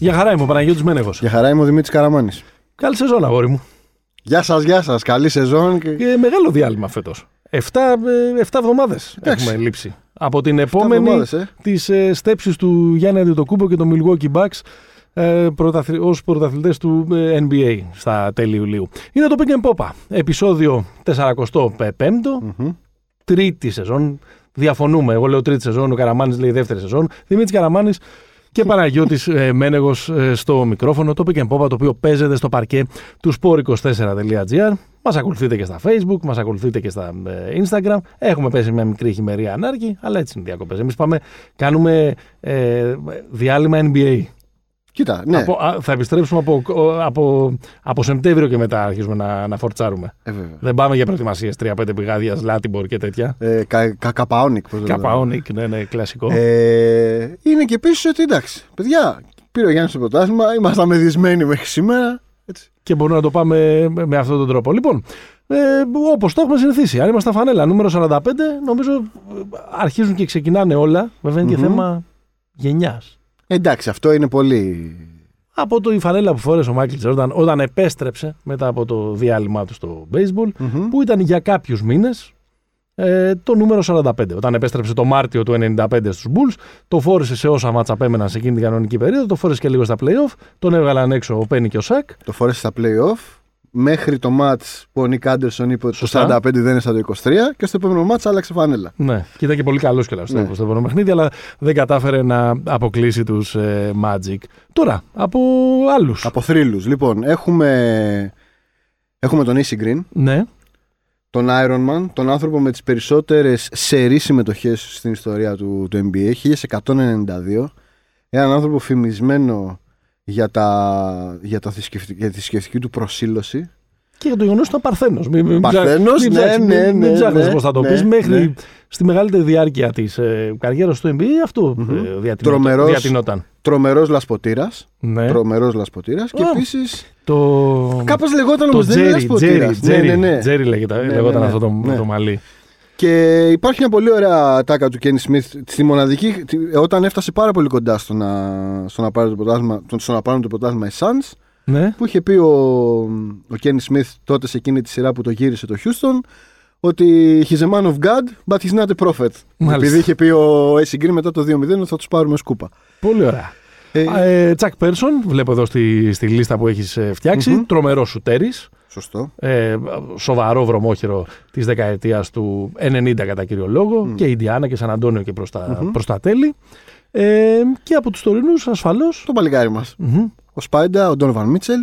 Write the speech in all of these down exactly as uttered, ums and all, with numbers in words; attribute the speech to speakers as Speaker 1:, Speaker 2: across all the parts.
Speaker 1: Για χαρά είμαι ο Παναγιώτης Μένεγος.
Speaker 2: Για χαρά είμαι ο Δημήτρης Καραμάνης.
Speaker 1: Καλή σεζόν, αγόρι μου.
Speaker 2: Γεια σας, γεια σας. Καλή σεζόν. Και,
Speaker 1: και μεγάλο διάλειμμα φέτος. Εφτά, εφτά εβδομάδες έχουμε λείψει. Από την επόμενη ε. της ε, στέψης του Γιάννη Αντετοκούμπο και των Milwaukee Bucks ε, πρωταθλη, ως πρωταθλητές του ε, N B A στα τέλη Ιουλίου. Είναι το Pick and Popa. Επεισόδιο σαράντα πέντε. Mm-hmm. Τρίτη σεζόν. Διαφωνούμε. Εγώ λέω τρίτη σεζόν. Ο Καραμάνης λέει δεύτερη σεζόν. Δημήτρης Καραμάνης και Παναγιώτης ε, Μένεγος ε, στο μικρόφωνο. Το Pick and Popa, το οποίο παίζεται στο παρκέ του σπορ είκοσι τέσσερα τελεία τζι άρ. Μας ακολουθείτε και στα Facebook, μας ακολουθείτε και στα ε, Instagram. Έχουμε πέσει μια μικρή χειμερία ανάρκη, αλλά έτσι είναι οι διακοπές. Εμείς πάμε, κάνουμε ε, διάλειμμα N B A.
Speaker 2: Κοίτα, ναι.
Speaker 1: Από, α, θα επιστρέψουμε από, από, από Σεπτέμβριο και μετά αρχίζουμε να, να φορτσάρουμε.
Speaker 2: Ε,
Speaker 1: Δεν πάμε για προετοιμασίες τρία πέντε πηγάδια, Λάτιμπορ και τέτοια.
Speaker 2: Ε, κα, κα, Καπαόνικ.
Speaker 1: Καπαόνικ, ναι, ναι, κλασικό.
Speaker 2: Ε, είναι και επίσης ότι εντάξει, παιδιά, πήρε ο Γιάννης το πρωτάθλημα, ήμασταν μεδισμένοι μέχρι σήμερα. Έτσι.
Speaker 1: Και μπορούμε να το πάμε με αυτόν τον τρόπο. Λοιπόν, ε, όπως το έχουμε συνηθίσει, αν είμαστε φανέλα νούμερο σαράντα πέντε, νομίζω αρχίζουν και ξεκινάνε όλα. Βέβαια είναι mm-hmm. και θέμα γενιάς.
Speaker 2: Εντάξει, αυτό είναι πολύ.
Speaker 1: Από το η φανέλα που φόρεσε ο Μάικλ Τζόρνταν όταν επέστρεψε μετά από το διάλειμμα του στο baseball, mm-hmm. που ήταν για κάποιους μήνες ε, το νούμερο σαράντα πέντε. Όταν επέστρεψε το Μάρτιο του ενενήντα πέντε στους Bulls, το φόρεσε σε όσα μάτσα απέμεναν σε εκείνη την κανονική περίοδο, το φόρεσε και λίγο στα play-off, τον έβγαλαν έξω ο Πένι και ο Σακ.
Speaker 2: Το φόρεσε στα play-off. Μέχρι το μάτς που ο Νίκ Άντερσον είπε ότι το σαράντα πέντε δεν είναι σαν το είκοσι τρία και στο επόμενο μάτς άλλαξε φανέλα.
Speaker 1: Ναι, και ήταν και πολύ καλός κιόλας ναι. στο επόμενο παιχνίδι, αλλά δεν κατάφερε να αποκλείσει τους ε, Magic. Τώρα, από άλλους.
Speaker 2: Από θρύλους. Λοιπόν, έχουμε, έχουμε τον Easy Green,
Speaker 1: ναι.
Speaker 2: τον Iron Man, τον άνθρωπο με τις περισσότερες σερί συμμετοχές στην ιστορία του, του N B A, χίλια εκατόν ενενήντα δύο. Έναν άνθρωπο φημισμένο για, τα, για, τα θρησκευτική, για τη θρησκευτική του προσήλωση.
Speaker 1: Και για το γεγονός ότι ήταν Παρθένος.
Speaker 2: Παρθένος, ναι, ναι, ναι.
Speaker 1: Μην ψάχνεις
Speaker 2: ναι,
Speaker 1: πώς θα το
Speaker 2: ναι,
Speaker 1: πεις.
Speaker 2: ναι,
Speaker 1: Μέχρι
Speaker 2: ναι.
Speaker 1: στη μεγαλύτερη διάρκεια της ε, καριέρας του N B A αυτό mm-hmm. ε, διατηνόταν.
Speaker 2: Τρομερός,
Speaker 1: διατηνόταν.
Speaker 2: Τρομερός λασποτήρας. Ναι. Τρομερός λασποτήρας. Και oh. επίσης.
Speaker 1: Το...
Speaker 2: Κάπως λεγόταν όμως δεν είναι λασποτήρας.
Speaker 1: Τζέρι λέγονταν αυτό το μαλλί.
Speaker 2: Και υπάρχει μια πολύ ωραία τάκα του Kenny Smith στη μοναδική, όταν έφτασε πάρα πολύ κοντά στο να, στο να πάρει το πρωτάθλημα, στο να πάρουν το πρωτάθλημα οι Suns,
Speaker 1: ναι.
Speaker 2: που είχε πει ο, ο Kenny Smith τότε σε εκείνη τη σειρά που το γύρισε το Houston, ότι he's a man of God, but he's not a prophet. Μάλιστα. Επειδή είχε πει ο Easy Green μετά το δύο μηδέν ότι θα τους πάρουμε σκούπα.
Speaker 1: Πολύ ωραία. Ε, Τσακ Πέρσον, βλέπω εδώ στη, στη λίστα που έχεις φτιάξει, mm-hmm. τρομερός σουτέρης.
Speaker 2: Σωστό.
Speaker 1: Ε, σοβαρό βρωμόχερο της δεκαετίας του ενενήντα κατά κύριο λόγο mm. και Ιντιάνα και Σαν Αντώνιο και προς τα, mm-hmm. προς τα τέλη. Ε, και από τους τωρινούς ασφαλώς
Speaker 2: το παλικάρι μας.
Speaker 1: Mm-hmm.
Speaker 2: Ο Σπάιντα, ο Ντόνοβαν Μίτσελ.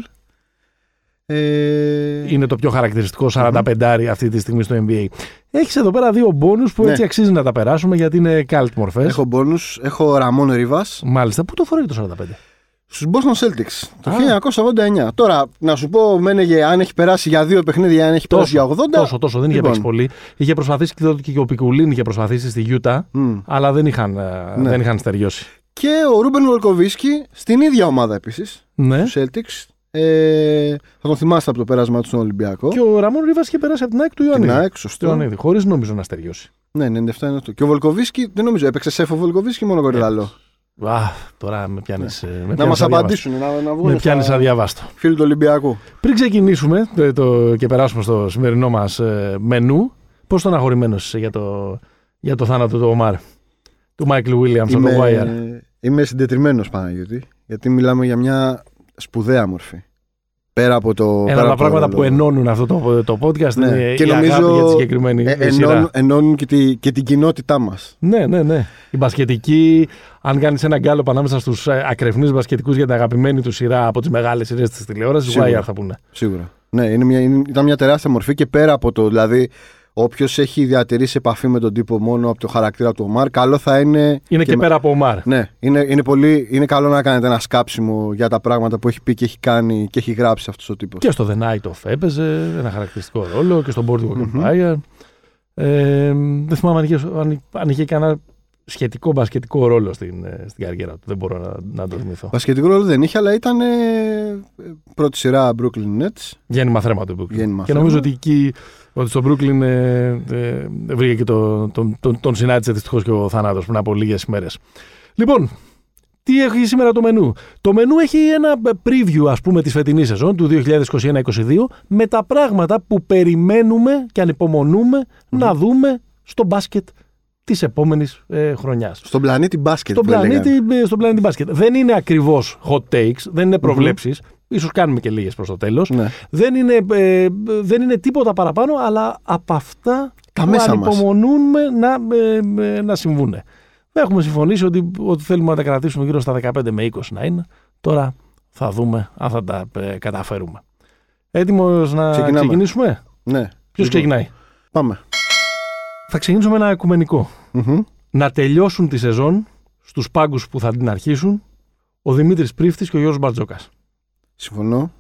Speaker 2: Ε...
Speaker 1: Είναι το πιο χαρακτηριστικό σαράντα πέντε mm-hmm. αυτή τη στιγμή στο N B A. Έχεις εδώ πέρα δύο μπόνους που ναι. έτσι αξίζει να τα περάσουμε γιατί είναι κάλτ μορφές.
Speaker 2: Έχω μπόνους, έχω Ραμόν Ρίβας.
Speaker 1: Μάλιστα, πού το φοράει το σαράντα πέντε?
Speaker 2: Στους Boston Celtics το χίλια εννιακόσια ογδόντα εννιά. Τώρα, να σου πω, μένεγε αν έχει περάσει για δύο παιχνίδια, αν έχει τόσο, περάσει για ογδόντα.
Speaker 1: Τόσο, τόσο, δεν
Speaker 2: λοιπόν.
Speaker 1: είχε παίξει πολύ. Είχε προσπαθήσει και ο Πικουλίν είχε προσπαθήσει στη Γιούτα, mm. αλλά δεν είχαν, ναι. δεν είχαν στεριώσει.
Speaker 2: Και ο Ρούμπεν Βολκοβίσκι στην ίδια ομάδα επίσης.
Speaker 1: Ναι.
Speaker 2: Στους Celtics. Ε, θα τον θυμάστε από το πέρασμα του στον Ολυμπιακό.
Speaker 1: Και ο Ραμόν Ρίβας είχε περάσει από την ΑΕΚ του Ιωαννίδη.
Speaker 2: Την ΑΕΚ, σωστό.
Speaker 1: Χωρίς νομίζω να στεριώσει.
Speaker 2: Ναι, ενενήντα επτά είναι αυτό. Και ο Βολκοβίσκι δεν νομίζω έπαιξε σεφ ο Βολκοβίσκι μόνο κορυδαλό.
Speaker 1: Α, τώρα με πιάνεις.
Speaker 2: Ναι.
Speaker 1: Με
Speaker 2: να
Speaker 1: πιάνεις
Speaker 2: μας απαντήσουν, να, να βγουν.
Speaker 1: Με πιάνεις αδιαβάστο.
Speaker 2: Φίλοι του Ολυμπιακού.
Speaker 1: Πριν ξεκινήσουμε το, το, και περάσουμε στο σημερινό μας ε, μενού, πώς τον αγχωρημένος είσαι για το, για το θάνατο του Ομάρ, του Μάικλ Βίλιαμς από το Wire?
Speaker 2: Είμαι συντετριμμένος, Παναγιώτη, γιατί μιλάμε για μια σπουδαία μορφή. Πέρα από το.
Speaker 1: Ένα από τα πράγματα το... που ενώνουν αυτό το, το podcast ναι. είναι και η νομίζω αγάπη για τη συγκεκριμένη ε, ενών, σειρά.
Speaker 2: Ενώνουν και, τη, και την κοινότητά μας.
Speaker 1: Ναι, ναι, ναι. Η μπασκετική, αν κάνεις ένα γκάλωπ ανάμεσα στους ακρεφνείς μπασκετικούς για την αγαπημένη του σειρά από τις μεγάλες σειρές της τηλεόρασης, Wire θα πούνε.
Speaker 2: Σίγουρα. Ναι, είναι μια, είναι, ήταν μια τεράστια μορφή και πέρα από το. Δηλαδή, όποιος έχει διατηρήσει επαφή με τον τύπο μόνο από το χαρακτήρα του Ομάρ, καλό θα είναι.
Speaker 1: Είναι και, και πέρα από Ομάρ.
Speaker 2: Ναι, είναι, είναι, πολύ, είναι καλό να κάνετε ένα σκάψιμο για τα πράγματα που έχει πει και έχει κάνει και έχει γράψει αυτός ο τύπος.
Speaker 1: Και στο The Night Of έπαιζε ένα χαρακτηριστικό ρόλο και στο Boardwalk mm-hmm. Empire. Ε, δεν θυμάμαι αν είχε, αν, αν είχε κανένα σχετικό μπασκετικό ρόλο στην, στην καριέρα του. Δεν μπορώ να, να το θυμηθώ.
Speaker 2: Μπασκετικό ρόλο δεν είχε, αλλά ήταν ε, πρώτη σειρά Brooklyn Nets.
Speaker 1: Γέννημα θρέμα του Brooklyn.
Speaker 2: Γέννημα
Speaker 1: και νομίζω ότι εκεί ότι στο Brooklyn ε, ε, βρήκε και το, τον, τον, τον συνάντησε δυστυχώς και ο θάνατος πριν από λίγες ημέρες. Λοιπόν, Τι έχει σήμερα το μενού? Το μενού έχει ένα preview, ας πούμε, της φετινής σεζόν του δύο χιλιάδες είκοσι ένα είκοσι δύο με τα πράγματα που περιμένουμε και ανυπομονούμε mm-hmm. να δούμε στο μπάσκετ της επόμενης ε, χρονιάς.
Speaker 2: Στον πλανήτη μπάσκετ.
Speaker 1: Στον πλανήτη, στον πλανήτη μπάσκετ. Δεν είναι ακριβώς hot takes, δεν είναι προβλέψεις. Mm-hmm. Ίσως κάνουμε και λίγες προς το τέλος. Ναι. Δεν, είναι, ε, δεν είναι τίποτα παραπάνω, αλλά από αυτά
Speaker 2: τα
Speaker 1: που
Speaker 2: μέσα
Speaker 1: ανυπομονούμε να, ε, ε, να συμβούν. Έχουμε συμφωνήσει ότι, ότι θέλουμε να τα κρατήσουμε γύρω στα δεκαπέντε με είκοσι να είναι. Τώρα θα δούμε αν θα τα ε, καταφέρουμε. Έτοιμος να
Speaker 2: Ξεκινάμε.
Speaker 1: ξεκινήσουμε?
Speaker 2: Ναι.
Speaker 1: Ποιος
Speaker 2: λοιπόν.
Speaker 1: ξεκινάει?
Speaker 2: Πάμε.
Speaker 1: Θα ξεκινήσουμε με ένα οικουμενικό.
Speaker 2: Mm-hmm.
Speaker 1: Να τελειώσουν τη σεζόν στους πάγκους που θα την αρχίσουν ο Δημήτρης Πρίφτης και ο Γιώργος Μπαρτζόκας.
Speaker 2: Συμφωνώ.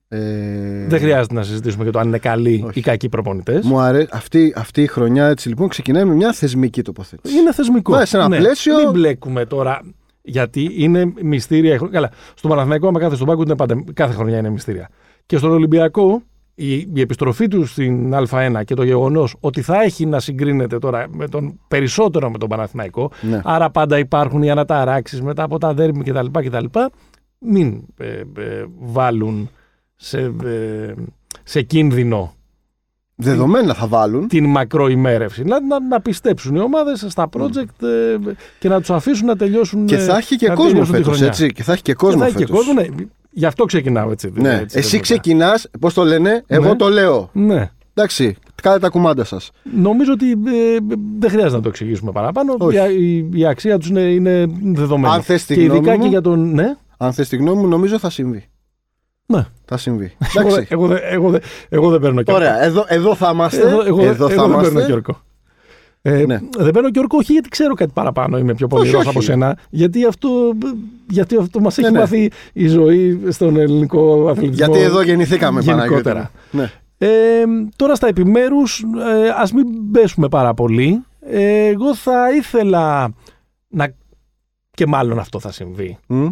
Speaker 2: Ε...
Speaker 1: Δεν χρειάζεται να συζητήσουμε για το αν είναι καλοί
Speaker 2: Όχι.
Speaker 1: ή κακοί προπονητές.
Speaker 2: Μου αρέσει. Αυτή, αυτή η χρονιά έτσι λοιπόν ξεκινάει με μια θεσμική τοποθέτηση.
Speaker 1: Είναι θεσμικό.
Speaker 2: Βάζει ένα
Speaker 1: ναι.
Speaker 2: πλαίσιο.
Speaker 1: Μην μπλέκουμε τώρα. Γιατί είναι μυστήρια. Καλά, στον Παναθηναϊκό, άμα κάθε στον πάγκο, είναι πάντα, κάθε χρονιά είναι μυστήρια. Και στον Ολυμπιακό, η, η επιστροφή του στην Α1 και το γεγονός ότι θα έχει να συγκρίνεται τώρα με τον, περισσότερο με τον Παναθηναϊκό.
Speaker 2: Ναι.
Speaker 1: Άρα πάντα υπάρχουν οι αναταράξεις μετά από τα δέρμη κτλ. κτλ. Μην ε, ε, βάλουν σε, ε, σε κίνδυνο.
Speaker 2: Δεδομένα θα βάλουν.
Speaker 1: Την μακροημέρευση. Να, να, να πιστέψουν οι ομάδες στα project ε, και να τους αφήσουν να τελειώσουν.
Speaker 2: Και θα έχει και κόσμο φέτος, έτσι. Και θα έχει και κόσμο
Speaker 1: φέτος. Και κόσμο, ναι. Γι' αυτό ξεκινάω έτσι.
Speaker 2: Ναι.
Speaker 1: έτσι
Speaker 2: Εσύ ξεκινάς, πώς το λένε, εγώ
Speaker 1: ναι.
Speaker 2: το λέω.
Speaker 1: Ναι.
Speaker 2: Εντάξει, κάντε τα κουμάντα σας.
Speaker 1: Νομίζω ότι ε, δεν χρειάζεται να το εξηγήσουμε παραπάνω. Η, η, η αξία τους είναι, είναι δεδομένη.
Speaker 2: Αν θες τη
Speaker 1: και ειδικά
Speaker 2: μου,
Speaker 1: και για τον. Ναι.
Speaker 2: Αν θες τη γνώμη μου, νομίζω θα συμβεί.
Speaker 1: Ναι.
Speaker 2: Θα συμβεί.
Speaker 1: εγώ, εγώ, εγώ, εγώ δεν παίρνω Κιόρκο.
Speaker 2: Ωραία, εδώ, εδώ θα είμαστε.
Speaker 1: Εδώ, εγώ,
Speaker 2: εδώ θα
Speaker 1: εγώ
Speaker 2: είμαστε.
Speaker 1: δεν παίρνω Κιόρκο. Ε, ναι. Δεν παίρνω Κιόρκο, όχι γιατί ξέρω κάτι παραπάνω, είμαι πιο πονηρός από σένα. Γιατί αυτό, γιατί αυτό μας έχει ναι, μάθει ναι. η ζωή στον ελληνικό αθλητισμό.
Speaker 2: Γιατί εδώ γεννηθήκαμε γενικότερα.
Speaker 1: Ναι. Ε, τώρα στα επιμέρους, ε, ας μην πέσουμε πάρα πολύ. Ε, εγώ θα ήθελα να. Και μάλλον αυτό θα συμβεί. Mm.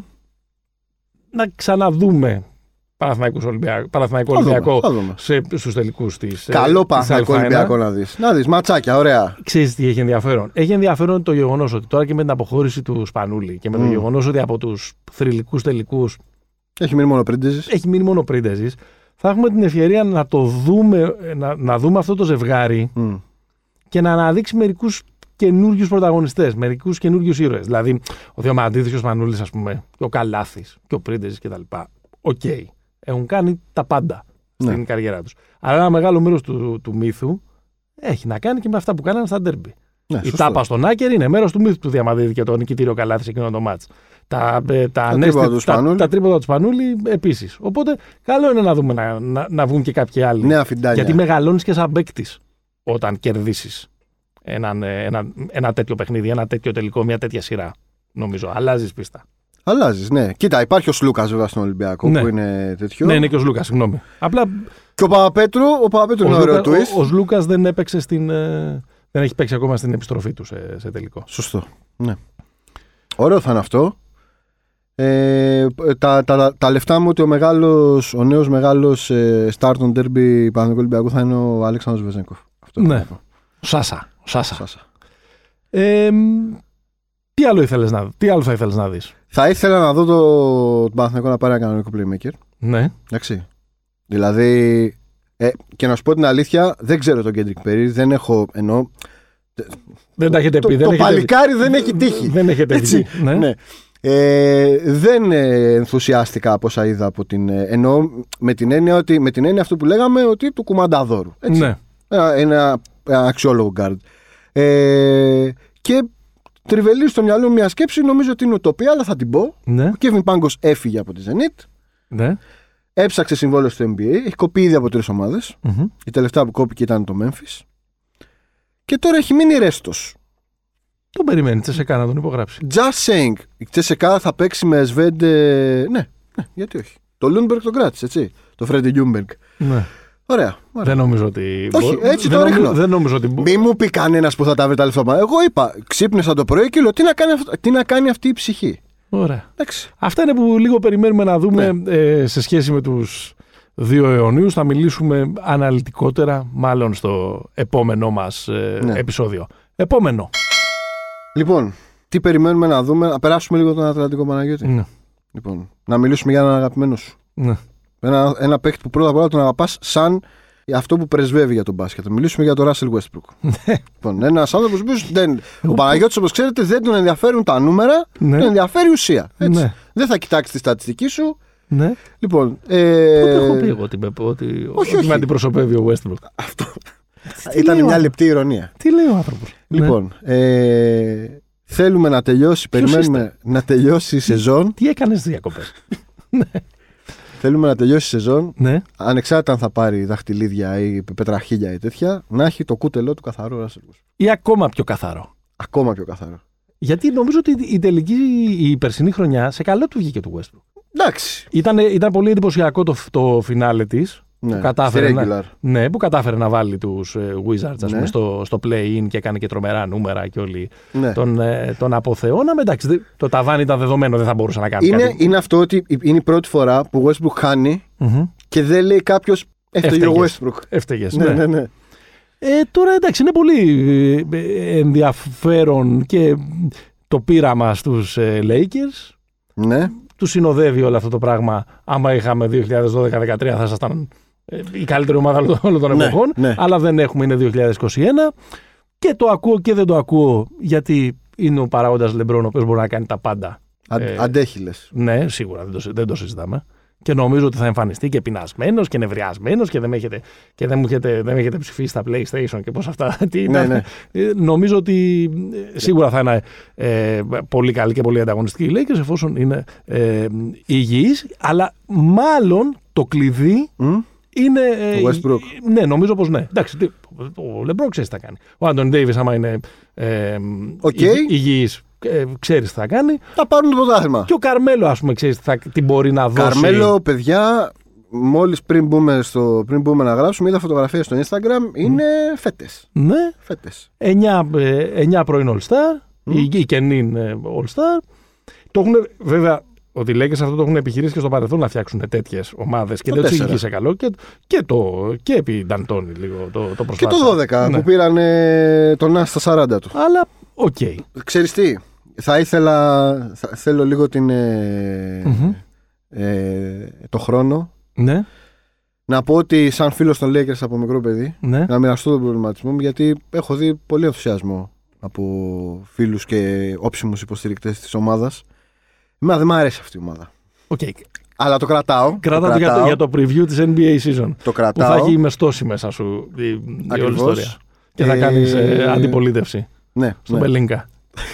Speaker 1: Να ξαναδούμε Παναθηναϊκό Ολυμπιακό στους τελικούς της.
Speaker 2: Καλό Παναθηναϊκό Ολυμπιακό να δεις. Να δεις, ματσάκια, ωραία.
Speaker 1: Ξέρεις τι έχει ενδιαφέρον? Έχει ενδιαφέρον το γεγονός ότι τώρα και με την αποχώρηση του Σπανούλη και με mm. το γεγονός ότι από τους θρυλικούς τελικούς.
Speaker 2: Έχει μείνει μόνο Πρίντεζης.
Speaker 1: Έχει μείνει μόνο Πρίντεζης. Θα έχουμε την ευκαιρία να το δούμε, να, να δούμε αυτό το ζευγάρι mm. και να αναδείξει μερικούς καινούριους πρωταγωνιστές, μερικούς καινούριους ήρωες. Δηλαδή, ο Διαμαντίδης και ο Σπανούλης, ας πούμε, και ο Καλάθης και ο Πρίντεζης κτλ. Οκ. Okay. Έχουν κάνει τα πάντα στην ναι. καριέρα τους. Αλλά ένα μεγάλο μέρος του, του μύθου έχει να κάνει και με αυτά που κάνανε στα ντέρμπι. Ναι, η τάπα στον Άκερ είναι μέρος του μύθου του Διαμαντίδη και το νικητήριο Καλάθη σε εκείνο το μάτς. Τα, τα, τα, ανέστη, τα, τα τρίποτα του Σπανούλη επίσης. Οπότε καλό είναι να δούμε να, να, να βγουν και κάποιοι άλλοι.
Speaker 2: Νέα φιντάνια.
Speaker 1: Γιατί μεγαλώνεις και σαν παίκτης όταν κερδίσεις ένα, ένα, ένα τέτοιο παιχνίδι, ένα τέτοιο τελικό, μια τέτοια σειρά. Νομίζω. Αλλάζεις πίστα.
Speaker 2: Αλλάζεις, ναι. Κοίτα, υπάρχει ο Σλούκας βέβαια στον Ολυμπιακό ναι. που είναι τέτοιο.
Speaker 1: Ναι, είναι και ο Σλούκας, συγγνώμη. Απλά.
Speaker 2: Και ο Παπαπέτρου, ο Παπαπέτρου είναι ωραίο twist.
Speaker 1: Ο, ο Σλούκας δεν έπαιξε στην. Ε, δεν έχει παίξει ακόμα στην επιστροφή του σε, σε τελικό.
Speaker 2: Σωστό. Ναι. Ωραίο θα είναι αυτό. Ε, τα, τα, τα λεφτά μου ότι ο, μεγάλος, ο νέος μεγάλος ε, star των ντέρμπι Παναθηναϊκού Ολυμπιακού θα είναι ο Αλέξανδρος Βεζένκοφ. Αυτό
Speaker 1: ναι. Σάσα. Σάσα.
Speaker 2: Σάσα.
Speaker 1: Ε, τι, άλλο ήθελες να, τι άλλο θα ήθελες να δεις?
Speaker 2: Θα ήθελα να δω το, το Παναθηναϊκό να πάρει ένα κανονικό playmaker.
Speaker 1: Ναι.
Speaker 2: Εντάξει. Δηλαδή, ε, και να σου πω την αλήθεια, δεν ξέρω τον Κέντρικ Περί, δεν έχω εννοώ.
Speaker 1: Δεν τα έχετε πει.
Speaker 2: Το,
Speaker 1: δεν
Speaker 2: το
Speaker 1: έχετε
Speaker 2: παλικάρι δεν έχει τύχει.
Speaker 1: Δεν έχετε πει.
Speaker 2: Ναι. ναι. Ε, δεν ε, ενθουσιάστηκα από όσα είδα από την. Ε, εννοώ με την έννοια, ότι, με την έννοια αυτό που λέγαμε ότι του κουμανταδόρου. Έτσι.
Speaker 1: Ναι.
Speaker 2: Ένα, ένα, ένα αξιόλογο γκάρντ. Ε, και τριβελεί στο μυαλό μια σκέψη, νομίζω ότι είναι ουτοπία, αλλά θα την πω.
Speaker 1: Ναι.
Speaker 2: Ο Κέβιν Πάγκος έφυγε από τη Zenit.
Speaker 1: Ναι.
Speaker 2: Έψαξε συμβόλαιο στο N B A. Έχει κοπεί ήδη από τρεις ομάδες.
Speaker 1: Mm-hmm.
Speaker 2: Η τελευταία που κόπηκε ήταν το Memphis. Και τώρα έχει μείνει ρέστος.
Speaker 1: Τον περιμένει, Τσεσεκά να τον υπογράψει.
Speaker 2: Just saying. Η Τσεσεκά θα παίξει με Σβέντε. Ναι, ναι, γιατί όχι. Το Λούντμπεργκ τον κράτησε, έτσι. Το Φρέντι Γιούμπεργκ.
Speaker 1: Ναι.
Speaker 2: Ωραία, ωραία.
Speaker 1: Δεν νομίζω ότι.
Speaker 2: Όχι, έτσι
Speaker 1: δεν
Speaker 2: το ρίχνω.
Speaker 1: Δεν νομίζω ότι.
Speaker 2: Μη μου πει κανένα που θα τα βρει τα λεφτά. Εγώ είπα, ξύπνησα το πρωί και λέω τι να κάνει, τι να κάνει αυτή η ψυχή.
Speaker 1: Ωραία.
Speaker 2: Εντάξει.
Speaker 1: Αυτά είναι που λίγο περιμένουμε να δούμε ναι. ε, σε σχέση με τους δύο αιωνίους. Θα μιλήσουμε αναλυτικότερα, μάλλον στο επόμενό μας ε, ναι. επεισόδιο. Επόμενο.
Speaker 2: Λοιπόν, τι τι περιμένουμε να δούμε, να περάσουμε λίγο τον Ατλαντικό, Παναγιώτη.
Speaker 1: Ναι.
Speaker 2: Λοιπόν, να μιλήσουμε για έναν αγαπημένο σου.
Speaker 1: Ναι.
Speaker 2: Ένα, ένα παίκτη που πρώτα απ' όλα τον αγαπάς σαν αυτό που πρεσβεύει για τον μπάσκετ. Να μιλήσουμε για τον Russell Westbrook. Λοιπόν, ένας άνθρωπος που δεν. Ο Παναγιώτης, όπως ξέρετε, δεν τον ενδιαφέρουν τα νούμερα,
Speaker 1: ναι.
Speaker 2: τον ενδιαφέρει η ουσία.
Speaker 1: Ναι.
Speaker 2: Δεν θα κοιτάξει τη στατιστική σου.
Speaker 1: Ναι.
Speaker 2: Λοιπόν, ε...
Speaker 1: Πότε έχω πει εγώ ότι, ότι, όχι, ότι με αντιπροσωπεύει ο Westbrook.
Speaker 2: Αυτό. Ήταν μια λεπτή ηρωνία.
Speaker 1: Τι λέει ο άνθρωπος.
Speaker 2: Λοιπόν, ναι. ε... θέλουμε να τελειώσει,
Speaker 1: Ποιος
Speaker 2: περιμένουμε
Speaker 1: είστε?
Speaker 2: να τελειώσει η σεζόν.
Speaker 1: Τι έκανες στις διακοπές.
Speaker 2: Θέλουμε να τελειώσει η σεζόν,
Speaker 1: ναι.
Speaker 2: ανεξάρτητα αν θα πάρει δαχτυλίδια ή πετραχίλια ή τέτοια, να έχει το κούτελό του καθαρό Russell.
Speaker 1: Ή ακόμα πιο καθαρό.
Speaker 2: Ακόμα πιο καθαρό.
Speaker 1: Γιατί νομίζω ότι η τελική, η περσινή χρονιά, σε καλό του βγήκε του Westbrook.
Speaker 2: Εντάξει.
Speaker 1: Ήταν, ήταν πολύ εντυπωσιακό το, το φινάλε της.
Speaker 2: Ναι,
Speaker 1: που, κατάφερε να,
Speaker 2: regular.
Speaker 1: ναι, που κατάφερε να βάλει τους ε, Wizards ας
Speaker 2: ναι.
Speaker 1: πούμε, στο, στο play-in και έκανε και τρομερά νούμερα και όλοι
Speaker 2: ναι.
Speaker 1: τον, ε, τον αποθεώναμε. Εντάξει, το ταβάνι ήταν δεδομένο, δεν θα μπορούσε να κάνει
Speaker 2: είναι,
Speaker 1: κάτι.
Speaker 2: Είναι αυτό ότι είναι η πρώτη φορά που ο Westbrook χάνει mm-hmm. και δεν λέει κάποιος έφταιγε ο Westbrook.
Speaker 1: Έφταιγες,
Speaker 2: ναι.
Speaker 1: ναι.
Speaker 2: ναι, ναι.
Speaker 1: Ε, τώρα εντάξει, είναι πολύ ενδιαφέρον και το πείραμα στους ε, Lakers.
Speaker 2: Ναι.
Speaker 1: Του συνοδεύει όλο αυτό το πράγμα. Άμα είχαμε δύο χιλιάδες δώδεκα δεκατρία θα ήσασταν η καλύτερη ομάδα όλων των εποχών.
Speaker 2: Ναι, ναι.
Speaker 1: Αλλά δεν έχουμε, είναι δύο χιλιάδες είκοσι ένα. Και το ακούω και δεν το ακούω γιατί είναι ο παράγοντας Λεμπρόν ο οποίος μπορεί να κάνει τα πάντα.
Speaker 2: Αν, ε, αντέχει λες.
Speaker 1: Ναι, σίγουρα δεν το, δεν το συζητάμε. Και νομίζω ότι θα εμφανιστεί και πεινασμένος και νευριασμένος και δεν, έχετε, και δεν, μου έχετε, δεν έχετε ψηφίσει στα PlayStation και πώς αυτά. Τι ήταν. Ναι, ναι. Νομίζω ότι σίγουρα θα είναι ε, πολύ καλή και πολύ ανταγωνιστική η Lakers εφόσον είναι ε, υγιής. Αλλά μάλλον το κλειδί mm? είναι. Ε,
Speaker 2: ο Westbrook.
Speaker 1: Ναι, νομίζω πως ναι. Εντάξει, ο LeBron ξέρει τι θα κάνει. Ο Άντονι Ντέιβις, άμα είναι ε,
Speaker 2: okay.
Speaker 1: υγιής. Ε, ξέρεις τι θα κάνει.
Speaker 2: Θα πάρουν το πρωτάθλημα.
Speaker 1: Και ο Καρμέλο, ας πούμε, ξέρεις τι, τι μπορεί να δώσει.
Speaker 2: Καρμέλο, παιδιά, μόλις πριν μπούμε, στο, πριν μπούμε να γράψουμε, είδα φωτογραφίες στο Instagram, είναι mm. φέτες.
Speaker 1: Ναι.
Speaker 2: Φέτες.
Speaker 1: εννιά πρώην All-Star, mm. η, η καινή All-Star. Το έχουν, βέβαια, ότι λέει και σε αυτό το έχουν επιχειρήσει και στο παρελθόν να φτιάξουν τέτοιες ομάδες και το δεν τους ηγήσε καλό. Και, και, το, και επί Νταντόνι λίγο το, το προσπάθησε.
Speaker 2: Και το δώδεκα ναι. που πήραν ε, τον Άστα στα σαράντα του.
Speaker 1: Αλλά, οκ. Okay.
Speaker 2: Ξέρεις τι. Θα ήθελα, θα, θέλω λίγο την, ε, mm-hmm. ε, το χρόνο
Speaker 1: ναι.
Speaker 2: να πω ότι σαν φίλος των Lakers από μικρό παιδί
Speaker 1: ναι.
Speaker 2: να μοιραστώ τον προβληματισμό μου γιατί έχω δει πολύ ενθουσιασμό από φίλους και όψιμους υποστηρικτές της ομάδας. Εμένα δεν μου αρέσει αυτή η ομάδα.
Speaker 1: Okay.
Speaker 2: Αλλά το κρατάω.
Speaker 1: Κράτα το, το για το preview της N B A season.
Speaker 2: Το κρατάω.
Speaker 1: Που θα έχει μεστώσει μέσα σου η, η όλη ιστορία. Και θα ε, κάνεις ε, αντιπολίτευση
Speaker 2: ναι,
Speaker 1: στον
Speaker 2: ναι.
Speaker 1: Πελίνκα.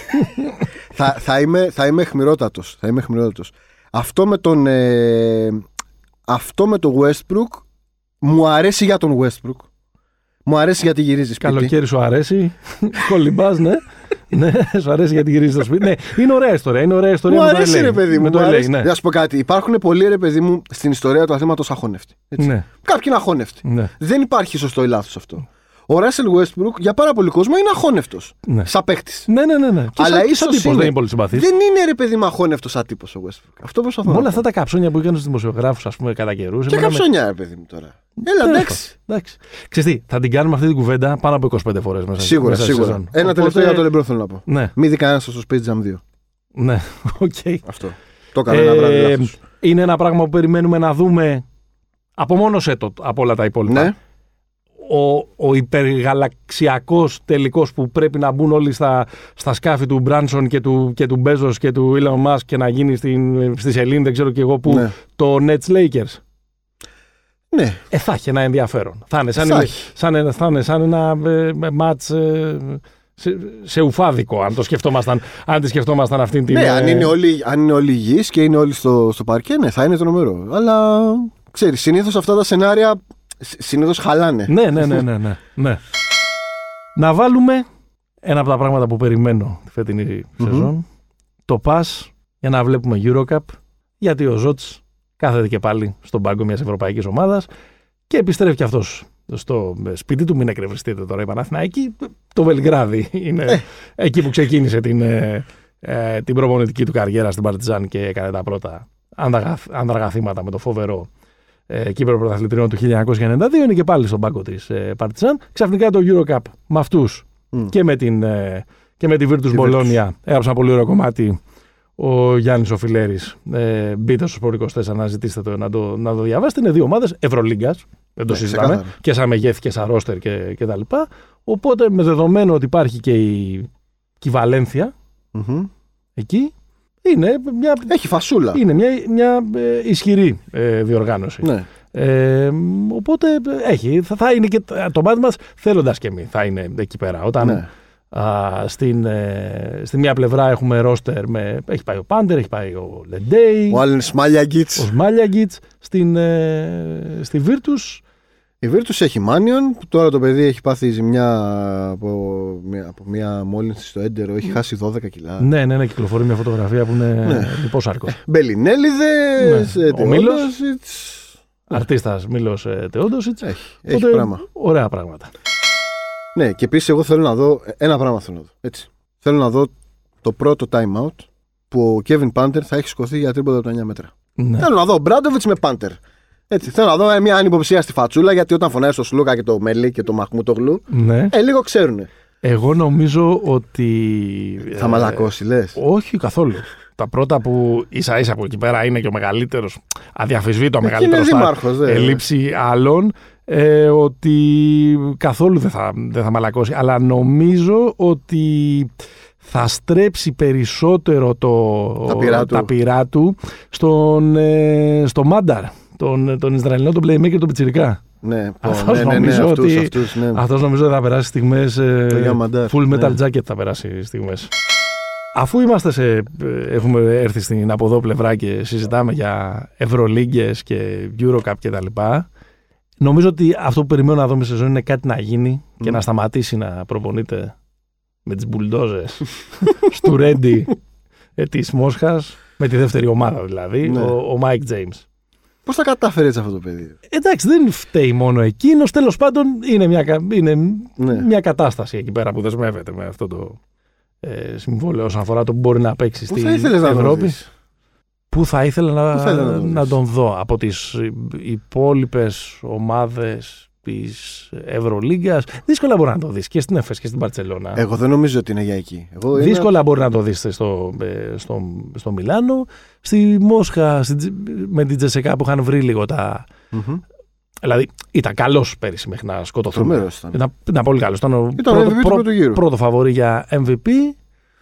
Speaker 2: θα, θα, είμαι, θα είμαι αιχμηρότατος. Θα είμαι αιχμηρότατος. Αυτό με τον ε, αυτό με τον Westbrook μου αρέσει για τον Westbrook. Μου αρέσει γιατί γυρίζει σπίτι.
Speaker 1: Καλοκαίρι σου αρέσει. Κολυμπάς, ναι. Ναι, σου αρέσει γιατί γυρίζει στο σπίτι. Ναι, είναι ωραία ιστορία. Είναι ωραία ιστορία
Speaker 2: μου
Speaker 1: με
Speaker 2: αρέσει,
Speaker 1: το
Speaker 2: ρε παιδί μου.
Speaker 1: Με το
Speaker 2: μου αρέσει.
Speaker 1: ναι.
Speaker 2: Να σου πω κάτι. Υπάρχουν πολλοί, ρε παιδί μου, στην ιστορία του αθλήματος αχώνευτοι.
Speaker 1: Ναι.
Speaker 2: Κάποιοι είναι αχώνευτοι.
Speaker 1: Ναι.
Speaker 2: Δεν υπάρχει σωστό ή λάθος αυτό. Ο Russell Westbrook για πάρα πολύ κόσμο είναι αχώνευτος. Ναι. Σαν παίκτης.
Speaker 1: Ναι, ναι, ναι. ναι. Και
Speaker 2: αλλά
Speaker 1: ίσως τύπος
Speaker 2: είναι,
Speaker 1: δεν είναι πολύ συμπαθής.
Speaker 2: Δεν είναι ρε παιδί μου αχώνευτος σαν τύπος ο Westbrook. Αυτό προσπαθώ.
Speaker 1: Με όλα αυτά τα καψόνια που έκανε στους δημοσιογράφους, ας πούμε, κατά καιρούς.
Speaker 2: Και καψόνια, ρε παιδί μου τώρα. Έλα, εντάξει.
Speaker 1: Ξέρεις τι, θα την κάνουμε αυτή την κουβέντα πάνω από είκοσι πέντε φορές μέσα.
Speaker 2: Σίγουρα,
Speaker 1: μέσα
Speaker 2: σίγουρα.
Speaker 1: σεζόν.
Speaker 2: Ένα Οπότε... τελευταίο για τον LeBron θέλω να πω.
Speaker 1: Ναι.
Speaker 2: Μη δει κανένα στο Space Jam δύο.
Speaker 1: Ναι, οκ. Okay.
Speaker 2: Αυτό. Το έκανα ένα βράδυ λάθος.
Speaker 1: Είναι ένα πράγμα που περιμένουμε να δούμε. Απομόνωσέ το από όλα τα υπόλοιπα.
Speaker 2: Ναι.
Speaker 1: Ο, ο υπεργαλαξιακός τελικός που πρέπει να μπουν όλοι στα, στα σκάφη του Μπράνσον και του, και του Μπέζος και του Elon Musk και να γίνει στην, στη σελήνη, δεν ξέρω και εγώ που,
Speaker 2: ναι.
Speaker 1: το Nets Lakers.
Speaker 2: Ναι.
Speaker 1: Ε, θα έχει ένα ενδιαφέρον. Θα είναι σαν,
Speaker 2: θα
Speaker 1: είναι, σαν, ένα, θα είναι σαν ένα ε, μάτς ε, σε, σε ουφάδικο, αν το σκεφτόμασταν, αν τη σκεφτόμασταν αυτήν την...
Speaker 2: Ναι, ε... αν, είναι όλοι, αν είναι όλοι υγιείς και είναι όλοι στο, στο παρκέ, ναι, θα είναι τρομερό. Αλλά, ξέρεις, συνήθως αυτά τα σενάρια συνήθως χαλάνε.
Speaker 1: Ναι, ναι, ναι, ναι, ναι, ναι. Να βάλουμε ένα από τα πράγματα που περιμένω τη φετινή mm-hmm. σεζόν, το pass για να βλέπουμε EuroCup, γιατί ο Ζότς κάθεται και πάλι στον πάγκο μιας ευρωπαϊκής ομάδας και επιστρέφει και αυτός στο σπίτι του. Μην εκνευριστείτε τώρα η Παναθηναϊκή. Το Βελιγράδι είναι ε. εκεί που ξεκίνησε την, ε, ε, την προπονητική του καριέρα στην Παρτιζάν και έκανε τα πρώτα ανδραγαθήματα με το φοβερό ε, κύπελλο πρωταθλητριών του χίλια εννιακόσια ενενήντα δύο. Είναι και πάλι στον πάγκο της ε, Παρτιζάν. Ξαφνικά το EuroCup με αυτούς mm. και, με την, ε, και με τη Virtus Bologna. Έγραψε ένα πολύ ωραίο κομμάτι ο Γιάννης ο Φιλέρης. Ε, μπείτε στο Sport είκοσι τέσσερα να ζητήσετε το, να, το, να το διαβάσετε. Είναι δύο ομάδες Ευρωλίγκας. Δεν το ναι, συζητάμε. Ξεκάθαρα. Και σαν μεγέθη και σαν ρόστερ και, και τα λοιπά. Οπότε με δεδομένο ότι υπάρχει και η, η Βαλένθια mm-hmm. εκεί. Είναι μια,
Speaker 2: έχει φασούλα.
Speaker 1: Είναι μια, μια ε, ισχυρή ε, διοργάνωση. Ναι. Ε, οπότε έχει. Θα, θα είναι και το μάτι μας θέλοντας και εμείς θα είναι εκεί πέρα. Όταν ναι. α, στην, ε, στην μία πλευρά έχουμε ρόστερ με. Έχει πάει ο Πάντερ, έχει πάει ο Λεντέι.
Speaker 2: Ο άλλος Σμάλιαγκιτς.
Speaker 1: Ο Σμάλιαγκιτς. Στην, ε, στη Virtus.
Speaker 2: Η Virtus έχει Μάνιον, που τώρα το παιδί έχει πάθει ζημιά από μια, από μια μόλυνση στο έντερο, έχει χάσει δώδεκα κιλά.
Speaker 1: Ναι, ναι, ναι, κυκλοφορεί μια φωτογραφία που είναι ναι. λιπόσαρκος.
Speaker 2: Μπελινέλιδες, ναι.
Speaker 1: ο Μίλος, αρτίστας Μίλος Τεόντοσιτς.
Speaker 2: Έχει, έχει πράγμα.
Speaker 1: Ωραία πράγματα.
Speaker 2: Ναι, και επίσης εγώ θέλω να δω, ένα πράγμα θέλω να δω, έτσι. Θέλω να δω το πρώτο time out που ο Kevin Panther θα έχει σηκωθεί για τρίποντα από τα εννιά μέτρα. Ναι. Θέλω να δω ο Μπράντοβιτς με Panther. Έτσι, θέλω να δω μια ανυποψία στη φατσούλα, γιατί όταν φωνάζει το Σλούκα και το Μέλι και το Μαχμούτογλου, ναι. ε, λίγο ξέρουνε.
Speaker 1: Εγώ νομίζω ότι.
Speaker 2: Θα ε, μαλακώσει, λες.
Speaker 1: Όχι καθόλου. Τα πρώτα που ίσα ίσα από εκεί πέρα είναι και ο μεγαλύτερος, αδιαφυσβήτω ο μεγαλύτερος στα ελήψη άλλων, ε, ότι καθόλου δεν θα, δεν θα μαλακώσει. Αλλά νομίζω ότι θα στρέψει περισσότερο το,
Speaker 2: τα πυρά του,
Speaker 1: τα πυρά του στον, ε, στο Μάνταρ. Τον, τον Ισραηλινό, τον playmaker, τον Πιτσιρικά.
Speaker 2: Ναι,
Speaker 1: αυτός
Speaker 2: ναι, ναι,
Speaker 1: νομίζω
Speaker 2: ναι,
Speaker 1: ότι
Speaker 2: αυτούς, αυτούς, ναι.
Speaker 1: αυτός νομίζω θα περάσει στιγμές ε, full metal
Speaker 2: ναι.
Speaker 1: jacket θα περάσει στιγμές. Αφού είμαστε σε, έχουμε έρθει στην από εδώ πλευρά και συζητάμε για Ευρωλίγκες και Eurocup και τα λοιπά, νομίζω ότι αυτό που περιμένω να δω με σεζόν είναι κάτι να γίνει mm. και να σταματήσει να προπονείται με τις μπουλντόζες στου Ρέντι ε, της Μόσχας, με τη δεύτερη ομάδα δηλαδή, ναι. ο, ο Mike James.
Speaker 2: Πώς θα κατάφερε έτσι αυτό το παιδί?
Speaker 1: Εντάξει, δεν φταίει μόνο εκείνος. Τέλος πάντων, είναι μια, είναι ναι. μια κατάσταση εκεί πέρα που δεσμεύεται με αυτό το ε, συμβόλαιο όσον αφορά το που μπορεί να παίξει στην Ευρώπη. Πού θα ήθελα να, θα να, να τον δω από τις υπόλοιπες ομάδες της Ευρωλίγκας. Δύσκολα μπορεί να το δεις και στην Εφές και στην Μπαρτσελώνα.
Speaker 2: Εγώ δεν νομίζω ότι είναι για εκεί. Εγώ
Speaker 1: Δύσκολα
Speaker 2: είναι...
Speaker 1: μπορεί να το δεις στο, στο, στο Μιλάνο. Στη Μόσχα στη, με την Τζεσεκά που είχαν βρει λίγο τα.
Speaker 2: Mm-hmm.
Speaker 1: Δηλαδή ήταν καλός πέρυσι μέχρι να σκοτωθούμε.
Speaker 2: Ήταν.
Speaker 1: Ήταν, ήταν πολύ καλός. Ήταν ο
Speaker 2: ήταν
Speaker 1: πρώτο,
Speaker 2: πρώτο,
Speaker 1: πρώτο, πρώτο φαβορί για εμ βι πι.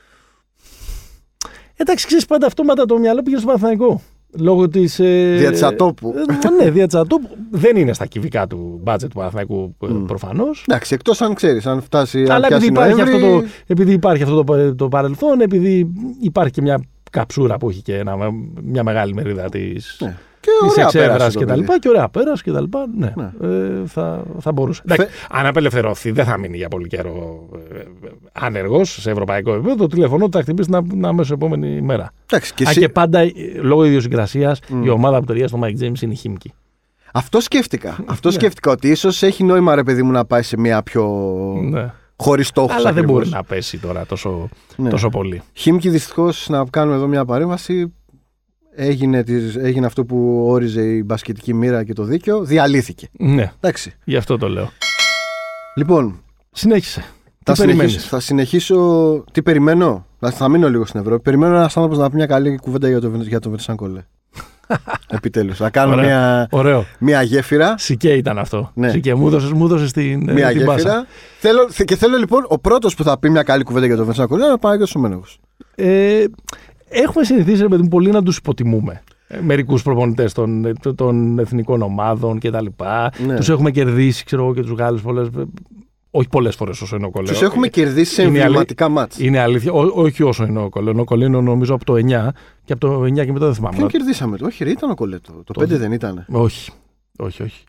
Speaker 1: Εντάξει, ξέρεις, πάντα αυτόματα το μυαλό πήγε στο Παναθηναϊκό. Λόγω της. Ε,
Speaker 2: δια της ατόπου.
Speaker 1: Ε, ναι, δια της ατόπου. Δεν είναι στα κυβικά του μπάτζετ του Παναθηναϊκού mm. προφανώς.
Speaker 2: Εντάξει, εκτός αν ξέρεις, αν φτάσει.
Speaker 1: Αλλά επειδή υπάρχει, αυτό το, επειδή υπάρχει αυτό το, το παρελθόν, επειδή υπάρχει και μια καψούρα που έχει και ένα, μια μεγάλη μερίδα της.
Speaker 2: Ναι.
Speaker 1: Της εξέβρας και τα λοιπά, και ωραία πέρας και τα λοιπά, ναι, ναι. Ε, θα, θα μπορούσε. Φε... Εντάξει, αν απελευθερωθεί δεν θα μείνει για πολύ καιρό ε, άνεργος σε ευρωπαϊκό επίπεδο, το τηλεφωνό του θα χτυπήσει να, να αμέσως επόμενη μέρα.
Speaker 2: Εντάξει, και,
Speaker 1: Α,
Speaker 2: εσύ...
Speaker 1: και πάντα λόγω ιδιοσυγκρασίας mm. η ομάδα που ταιριάζει στο Mike James είναι η Χίμκι.
Speaker 2: Αυτό σκέφτηκα. Αυτό σκέφτηκα ότι ίσως έχει νόημα, ρε παιδί μου, να πάει σε μια πιο. Ναι. Χωρίς στόχους.
Speaker 1: Αλλά
Speaker 2: ακριβώς.
Speaker 1: Δεν μπορεί να πέσει τώρα τόσο, ναι. τόσο πολύ.
Speaker 2: Χίμκι, δυστυχώς, να κάνουμε εδώ μια παρέμβαση. Έγινε, έγινε αυτό που όριζε η μπασκετική μοίρα και το δίκαιο, διαλύθηκε.
Speaker 1: Ναι,
Speaker 2: εντάξει.
Speaker 1: Γι' αυτό το λέω.
Speaker 2: Λοιπόν,
Speaker 1: συνέχισε.
Speaker 2: Θα,
Speaker 1: τι
Speaker 2: συνεχίσω, θα συνεχίσω. Τι περιμένω, θα μείνω λίγο στην Ευρώπη. Περιμένω ένας άνθρωπος να πει μια καλή κουβέντα για τον για το Βερσάν Κολέ. Επιτέλους. Να κάνω μια, μια γέφυρα.
Speaker 1: Σικέ ήταν αυτό. Ναι. Σικέ, μου έδωσες, μου έδωσες την,
Speaker 2: μια
Speaker 1: την
Speaker 2: γέφυρα. Θέλω, και θέλω λοιπόν ο πρώτος που θα πει μια καλή κουβέντα για τον Βερσάν Κολέ να πάει και ο Σομένογος.
Speaker 1: Ε, Έχουμε συνηθίσει, ρε παιδί μου, πολύ να τους υποτιμούμε. Μερικούς προπονητές των, των εθνικών ομάδων κτλ. Ναι. Τους έχουμε κερδίσει, ξέρω εγώ, και τους Γάλλους πολλές. Όχι πολλές φορές όσο είναι ο Κολέ.
Speaker 2: Τους έχουμε κερδίσει σε εμβληματικά μάτς.
Speaker 1: Είναι αλήθεια. Ό, όχι όσο είναι ο Κολέ. Ο Κολέ είναι νομίζω από το εννιά και από το εννιά και μετά δεν θυμάμαι.
Speaker 2: Ποιον κερδίσαμε το. Όχι, ρε, ήταν ο Κολέ. Το, το, το πέντε δεν ήταν.
Speaker 1: Όχι. Όχι, όχι.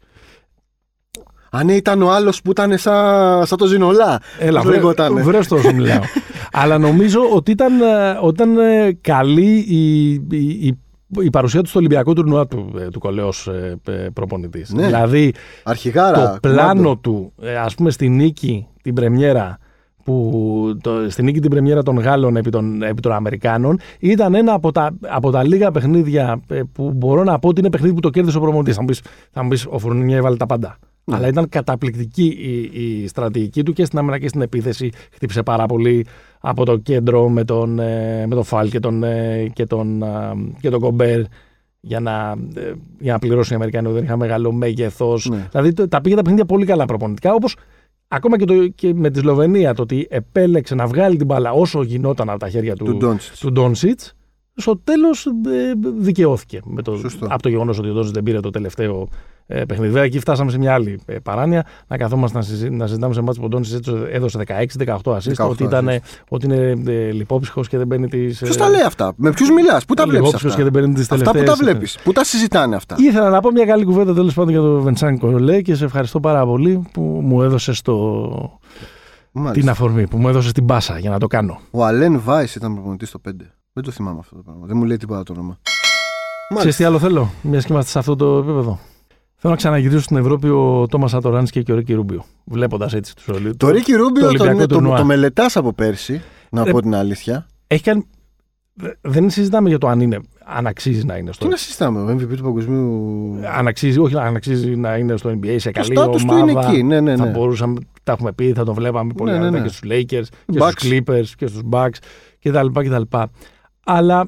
Speaker 2: Αν ναι, ήταν ο άλλος που ήταν σαν σα το Ζινολά.
Speaker 1: Έλα, βρες το όσο μιλάω. Αλλά νομίζω ότι ήταν, όταν καλή η, η, η παρουσία του στο Ολυμπιακό τουρνουά του, του Κολέ ως προπονητής.
Speaker 2: Ναι.
Speaker 1: Δηλαδή,
Speaker 2: αρχηγάρα,
Speaker 1: το πλάνο κουμάντο. Του, ας πούμε, στη νίκη, την πρεμιέρα, που, το, στη νίκη την πρεμιέρα των Γάλλων επί των, επί των Αμερικάνων, ήταν ένα από τα, από τα λίγα παιχνίδια που μπορώ να πω ότι είναι παιχνίδι που το κέρδισε ο προπονητής. Θα μου πεις, θα μου πεις ο Φουρνίνιο έβαλε τα πάντα. Ναι. Αλλά ήταν καταπληκτική η, η στρατηγική του και στην άμυνα και στην επίθεση. Χτύπησε πάρα πολύ από το κέντρο με τον, με τον Φαλ και τον, και τον, και τον Γκομπέρ για να, για να πληρώσουν οι Αμερικανοί που δεν είχαν μεγάλο μέγεθος. Ναι. Δηλαδή τα πήγε τα παιχνίδια πολύ καλά προπονητικά. Όπως ακόμα και, το, και με τη Σλοβενία, το ότι επέλεξε να βγάλει την μπάλα όσο γινόταν από τα χέρια του Ντόντσιτς, στο τέλος ε, δικαιώθηκε με το, από το γεγονός ότι ο Ντόντσιτς δεν πήρε το τελευταίο ε, παιχνίδι. Βέβαια, εκεί φτάσαμε σε μια άλλη ε, παράνοια, να καθόμαστε να, συζη, να συζητάμε σε μάτς που ο Ντόντσιτς έδωσε δεκαέξι δεκαοκτώ assist, ότι, ήταν, ότι είναι ε, λιπόψυχος και δεν παίρνει τις...
Speaker 2: Ποιος τα λέει αυτά, με ποιους μιλάς, πού τα βλέπεις αυτά,
Speaker 1: και δεν παίρνει τις
Speaker 2: αυτά που τα βλέπεις, πού τα συζητάνε αυτά.
Speaker 1: Ήθελα να πω μια καλή κουβέντα τέλος πάντων για τον Βεντσάν Κολέ και σε ευχαριστώ πάρα πολύ που μου έδωσε το... την αφορμή, που μου έδωσε την πάσα για να το κάνω.
Speaker 2: Ο Αλέν Βάις ήταν προπονητής στο πέντε. Δεν το θυμάμαι αυτό το πράγμα. Δεν μου λέει τίποτα το όνομα.
Speaker 1: Ξέρεις τι άλλο θέλω, μιας και είμαστε σε αυτό το επίπεδο. Θέλω να ξαναγυρίσω στην Ευρώπη ο Τόμας Σατοράνσκι και ο Ρίκι Ρούμπιο. Βλέποντας έτσι τους όλους.
Speaker 2: Το Ρίκι Ρούμπιο το, το, το, το, το μελετάς από πέρσι, να ε, πω την αλήθεια.
Speaker 1: Έχει κάνει... Δεν συζητάμε για το αν, είναι, αν αξίζει να είναι στο.
Speaker 2: Τι να συζητάμε, ο εμ βι πι του παγκοσμίου.
Speaker 1: Αν αξίζει, όχι, αν αξίζει να είναι στο N B A σε καλή
Speaker 2: το
Speaker 1: ομάδα.
Speaker 2: Το είναι εκεί, ναι, ναι, ναι.
Speaker 1: Θα μπορούσαμε, τα έχουμε πει, θα τον βλέπαμε πολύ ναι, ναι, ναι. και στους Lakers και Bucks. Στους Clippers και στους Bucks κτλ. Αλλά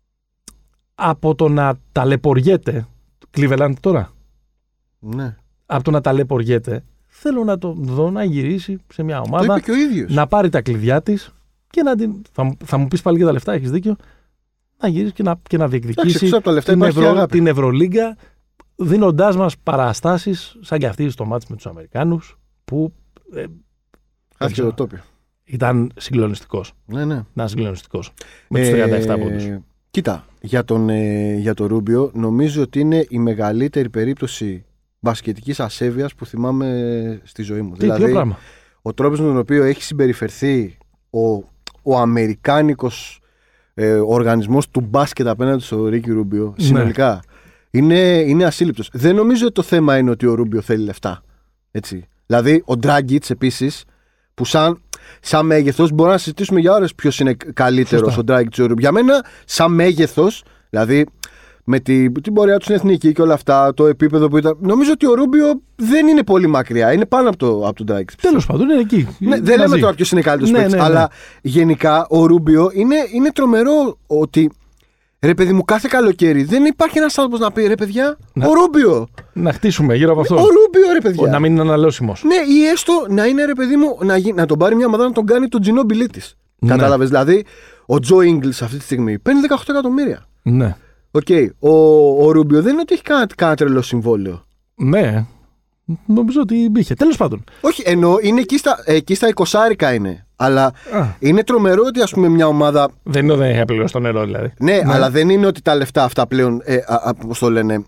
Speaker 1: από το να ταλαιπωριέται. Cleveland τώρα.
Speaker 2: Ναι.
Speaker 1: Από το να ταλαιπωριέται, θέλω να το δω να γυρίσει σε μια ομάδα.
Speaker 2: Το είπε και ο ίδιος.
Speaker 1: Να πάρει τα κλειδιά της και να την. Θα, θα μου πεις πάλι για τα λεφτά, έχεις δίκιο. Να γυρίσει και να, και να διεκδικήσει την, Ευρω, την Ευρωλίγκα, δίνοντάς μας παραστάσεις σαν και αυτή στο μάτς με τους Αμερικάνους που. Ε,
Speaker 2: Χάθηκε το τόπιο.
Speaker 1: Ήταν συγκλονιστικός.
Speaker 2: Ναι, ναι.
Speaker 1: Ήταν συγκλονιστικός. Με τους τριάντα επτά πόντους.
Speaker 2: Κοίτα, για τον, ε, για τον Ρούμπιο νομίζω ότι είναι η μεγαλύτερη περίπτωση μπασκετικής ασέβειας που θυμάμαι στη ζωή μου.
Speaker 1: Τι,
Speaker 2: δηλαδή,
Speaker 1: πράγμα.
Speaker 2: ο τρόπος με τον οποίο έχει συμπεριφερθεί ο, ο αμερικάνικος ε, οργανισμός του μπάσκετ απέναντι στο Ρίκι Ρούμπιο συνολικά ναι. είναι, είναι ασύλληπτος. Δεν νομίζω ότι το θέμα είναι ότι ο Ρούμπιο θέλει λεφτά. Έτσι. Δηλαδή, ο Ντράγκιτς επίσης, που σαν, σαν μέγεθος μπορούμε να συζητήσουμε για ώρες ποιος είναι καλύτερος ο Ντράγκιτς ή ο Ρούμπιο. Για μένα, σαν μέγεθος, δηλαδή με την, την πορεία του στην εθνική και όλα αυτά, το επίπεδο που ήταν. Νομίζω ότι ο Ρούμπιο δεν είναι πολύ μακριά. Είναι πάνω από, το, από τον Ντράγκιτς.
Speaker 1: Τέλος πάντων, είναι εκεί.
Speaker 2: Ναι, δεν λέμε τώρα ποιος είναι καλύτερος ναι, παίκτης, ναι, ναι. αλλά γενικά ο Ρούμπιο είναι, είναι τρομερό ότι. Ρε παιδί μου, κάθε καλοκαίρι δεν υπάρχει ένας άνθρωπος να πει ρε παιδιά, να, ο Ρούμπιο.
Speaker 1: Να χτίσουμε γύρω από αυτό.
Speaker 2: Ο Ρούμπιο, ρε παιδιά.
Speaker 1: Ο, να μην είναι αναλώσιμος.
Speaker 2: Ναι, ή έστω να είναι ρε παιδί μου, να, να τον πάρει μια ομάδα να τον κάνει τον Τζινόμπιλί της. Ναι. Κατάλαβες. Δηλαδή, ο Τζο Ίγκλς αυτή τη στιγμή παίρνει δεκαοκτώ εκατομμύρια.
Speaker 1: Ναι.
Speaker 2: Οκ. Okay. Ο, ο Ρούμπιο δεν είναι ότι έχει κανένα τρελό συμβόλαιο.
Speaker 1: Ναι. Νομίζω ότι είχε. Τέλος πάντων.
Speaker 2: Όχι, ενώ είναι εκεί στα, εκεί στα εικοσάρικα είναι. Αλλά Α. είναι τρομερό ότι ας πούμε μια ομάδα.
Speaker 1: Δεν είναι ότι δεν έχει απληρώσει το νερό δηλαδή.
Speaker 2: Ναι, ναι, αλλά δεν είναι ότι τα λεφτά αυτά πλέον. Ε, πώς το λένε.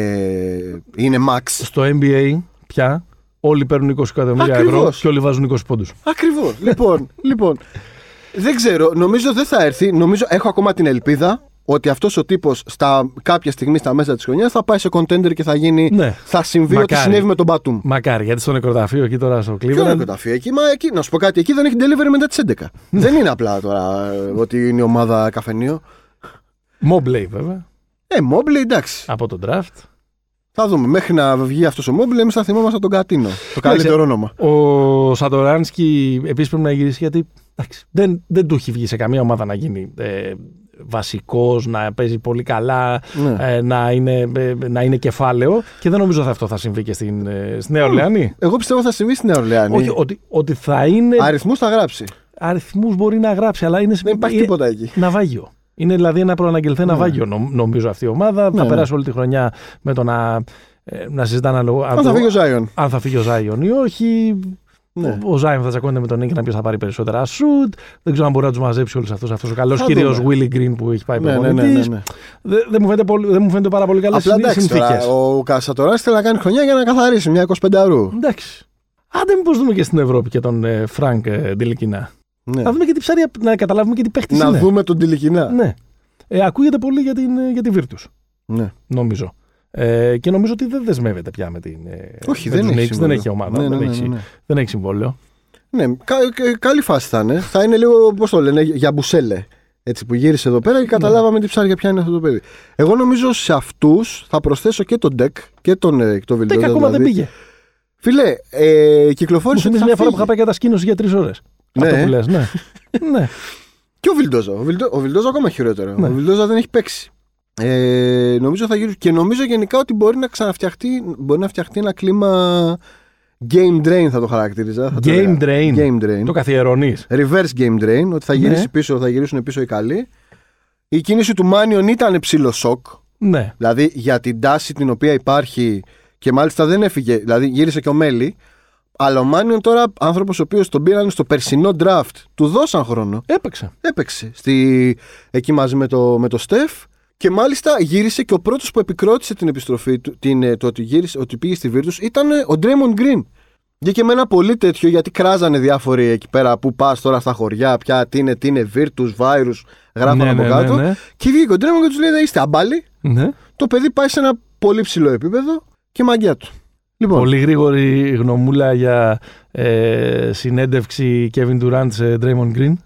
Speaker 2: Ε, είναι max.
Speaker 1: Στο N B A πια όλοι παίρνουν είκοσι εκατομμύρια ευρώ και όλοι βάζουν είκοσι πόντους.
Speaker 2: Ακριβώς. λοιπόν, λοιπόν. Δεν ξέρω. Νομίζω δεν θα έρθει. Νομίζω έχω ακόμα την ελπίδα ότι αυτός ο τύπος στα, κάποια στιγμή στα μέσα της χρονιάς θα πάει σε contender και θα γίνει. Ναι. Θα συμβεί Μακάρι. Ό,τι συνέβη με τον Μπατούμ.
Speaker 1: Μακάρι, γιατί στο νεκροταφείο εκεί τώρα στο Cleveland.
Speaker 2: Ποιο νεκροταφείο εκεί, μα εκεί, να σου πω κάτι, εκεί δεν έχει delivery μετά τις έντεκα. Δεν είναι απλά τώρα ότι είναι η ομάδα καφενείο.
Speaker 1: Mobley βέβαια.
Speaker 2: Ε, Mobley εντάξει.
Speaker 1: Από τον draft.
Speaker 2: Θα δούμε. Μέχρι να βγει αυτός ο Mobley, εμείς θα θυμόμαστε τον Κατίνο. Το καλύτερο όνομα.
Speaker 1: Ο Σατοράνσκι επίσης πρέπει να γυρίσει γιατί εντάξει, δεν, δεν του έχει βγει σε καμία ομάδα να γίνει. Ε, βασικός, να παίζει πολύ καλά, ναι. ε, να, είναι, ε, να είναι κεφάλαιο και δεν νομίζω ότι αυτό θα συμβεί και στην, ε, στη Νέα Ορλεάνη.
Speaker 2: Εγώ πιστεύω θα συμβεί στη Νέα Ορλεάνη.
Speaker 1: Όχι, ότι, ότι θα είναι.
Speaker 2: Αριθμούς θα γράψει.
Speaker 1: Αριθμούς μπορεί να γράψει, αλλά είναι.
Speaker 2: Δεν υπάρχει
Speaker 1: είναι,
Speaker 2: τίποτα εκεί.
Speaker 1: Ναυάγιο. Είναι δηλαδή ένα προαναγγελθέ ναι. ναυάγιο, νο, νομίζω αυτή η ομάδα. Ναι, θα ναι. περάσει όλη τη χρονιά με το να, ε, να συζητάνε αν,
Speaker 2: αν θα φύγει ο Ζάιον.
Speaker 1: Αν θα φύγει ο Ζάιον ή όχι. Ναι. Ο, ο Ζάιμ θα τσακώνεται με τον Νίκη να πει θα πάρει περισσότερα σουτ. Δεν ξέρω αν μπορεί να του μαζέψει όλου αυτού. Αυτό ο καλό κύριο Willie Green που έχει πάει
Speaker 2: ναι, ναι, ναι, ναι, ναι.
Speaker 1: Δεν δε μου, μου φαίνεται πάρα πολύ καλέ συνθήκες.
Speaker 2: Ο Σατοράνσκι θέλει να κάνει χρονιά για να καθαρίσει μια εικοσιπεντάρου.
Speaker 1: Εντάξει. Άντε, μήπως δούμε και στην Ευρώπη και τον ε, Φρανκ ε, Ντιλικινά. Ναι. Να δούμε και τι ψάρια, να καταλάβουμε και τι παίχτη είναι.
Speaker 2: Να δούμε τον Ντιλικινά.
Speaker 1: Ναι. Ε, ακούγεται πολύ για την, για τη Virtus.
Speaker 2: Ναι.
Speaker 1: Νομίζω. Ε, και νομίζω ότι δεν δεσμεύεται πια με την.
Speaker 2: Όχι,
Speaker 1: με
Speaker 2: δεν,
Speaker 1: τους
Speaker 2: έχει
Speaker 1: Knicks, δεν έχει ομάδα.
Speaker 2: Ναι, ναι,
Speaker 1: δεν,
Speaker 2: ναι,
Speaker 1: έχει,
Speaker 2: ναι, ναι.
Speaker 1: δεν έχει συμβόλαιο.
Speaker 2: Ναι, κα, κα, καλή φάση θα είναι. Θα είναι λίγο, πώς το λένε, για μπουσέλε. Έτσι που γύρισε εδώ πέρα και καταλάβαμε ναι. τι ψάρια ποια είναι αυτό το παιδί. Εγώ νομίζω σε αυτούς θα προσθέσω και τον Ντεκ και τον, τον Βιλντόζα.
Speaker 1: Ντεκ ακόμα
Speaker 2: δηλαδή.
Speaker 1: δεν πήγε.
Speaker 2: Φίλε, ε, κυκλοφόρησε.
Speaker 1: Μου μια φορά που είχα πάει κατασκήνωση για τρεις ώρες.
Speaker 2: Ναι.
Speaker 1: Αυτό που λες, ναι. ναι.
Speaker 2: Και ο Βιλντόζα. Ο, Βιλντό, ο Βιλντόζα ακόμα χειρότερο. Ναι. Ο Βιλντόζα δεν έχει παίξει. Ε, νομίζω θα γυρίσει. Και νομίζω γενικά ότι μπορεί να ξαναφτιαχτεί, μπορεί να φτιαχτεί ένα κλίμα game drain, θα το χαρακτήριζα. Θα
Speaker 1: game,
Speaker 2: το
Speaker 1: drain.
Speaker 2: game drain.
Speaker 1: Το καθιερώνεις.
Speaker 2: Reverse game drain. Ότι θα, γυρίσει ναι. πίσω, θα γυρίσουν πίσω οι καλοί. Η κίνηση του Μάνιον ήταν ψηλό σοκ.
Speaker 1: Ναι.
Speaker 2: Δηλαδή για την τάση την οποία υπάρχει. Και μάλιστα δεν έφυγε. Δηλαδή γύρισε και ο Μέλι. Αλλά ο Μάνιον τώρα, άνθρωπος ο οποίος τον πήραν στο περσινό draft, του δώσαν χρόνο.
Speaker 1: Έπαιξε.
Speaker 2: Έπαιξε. Στη... Εκεί μαζί με το, με το Στεφ. Και μάλιστα γύρισε και ο πρώτος που επικρότησε την επιστροφή του, την, το ότι, γύρισε, ότι πήγε στη Virtus, ήταν ο Draymond Green. Βγήκε με ένα πολύ τέτοιο, γιατί κράζανε διάφοροι εκεί πέρα που πας τώρα στα χωριά, πια τι είναι, τι είναι Virtus, Virus, γράφανε ναι, από ναι, κάτω. Ναι, ναι. Και βγήκε ο Draymond και τους λέει: δεν είστε αμπάλοι. Ναι. Το παιδί πάει σε ένα πολύ ψηλό επίπεδο και μαγιά του.
Speaker 1: Λοιπόν. Πολύ γρήγορη γνωμούλα για ε, συνέντευξη Kevin Durant σε Draymond Green.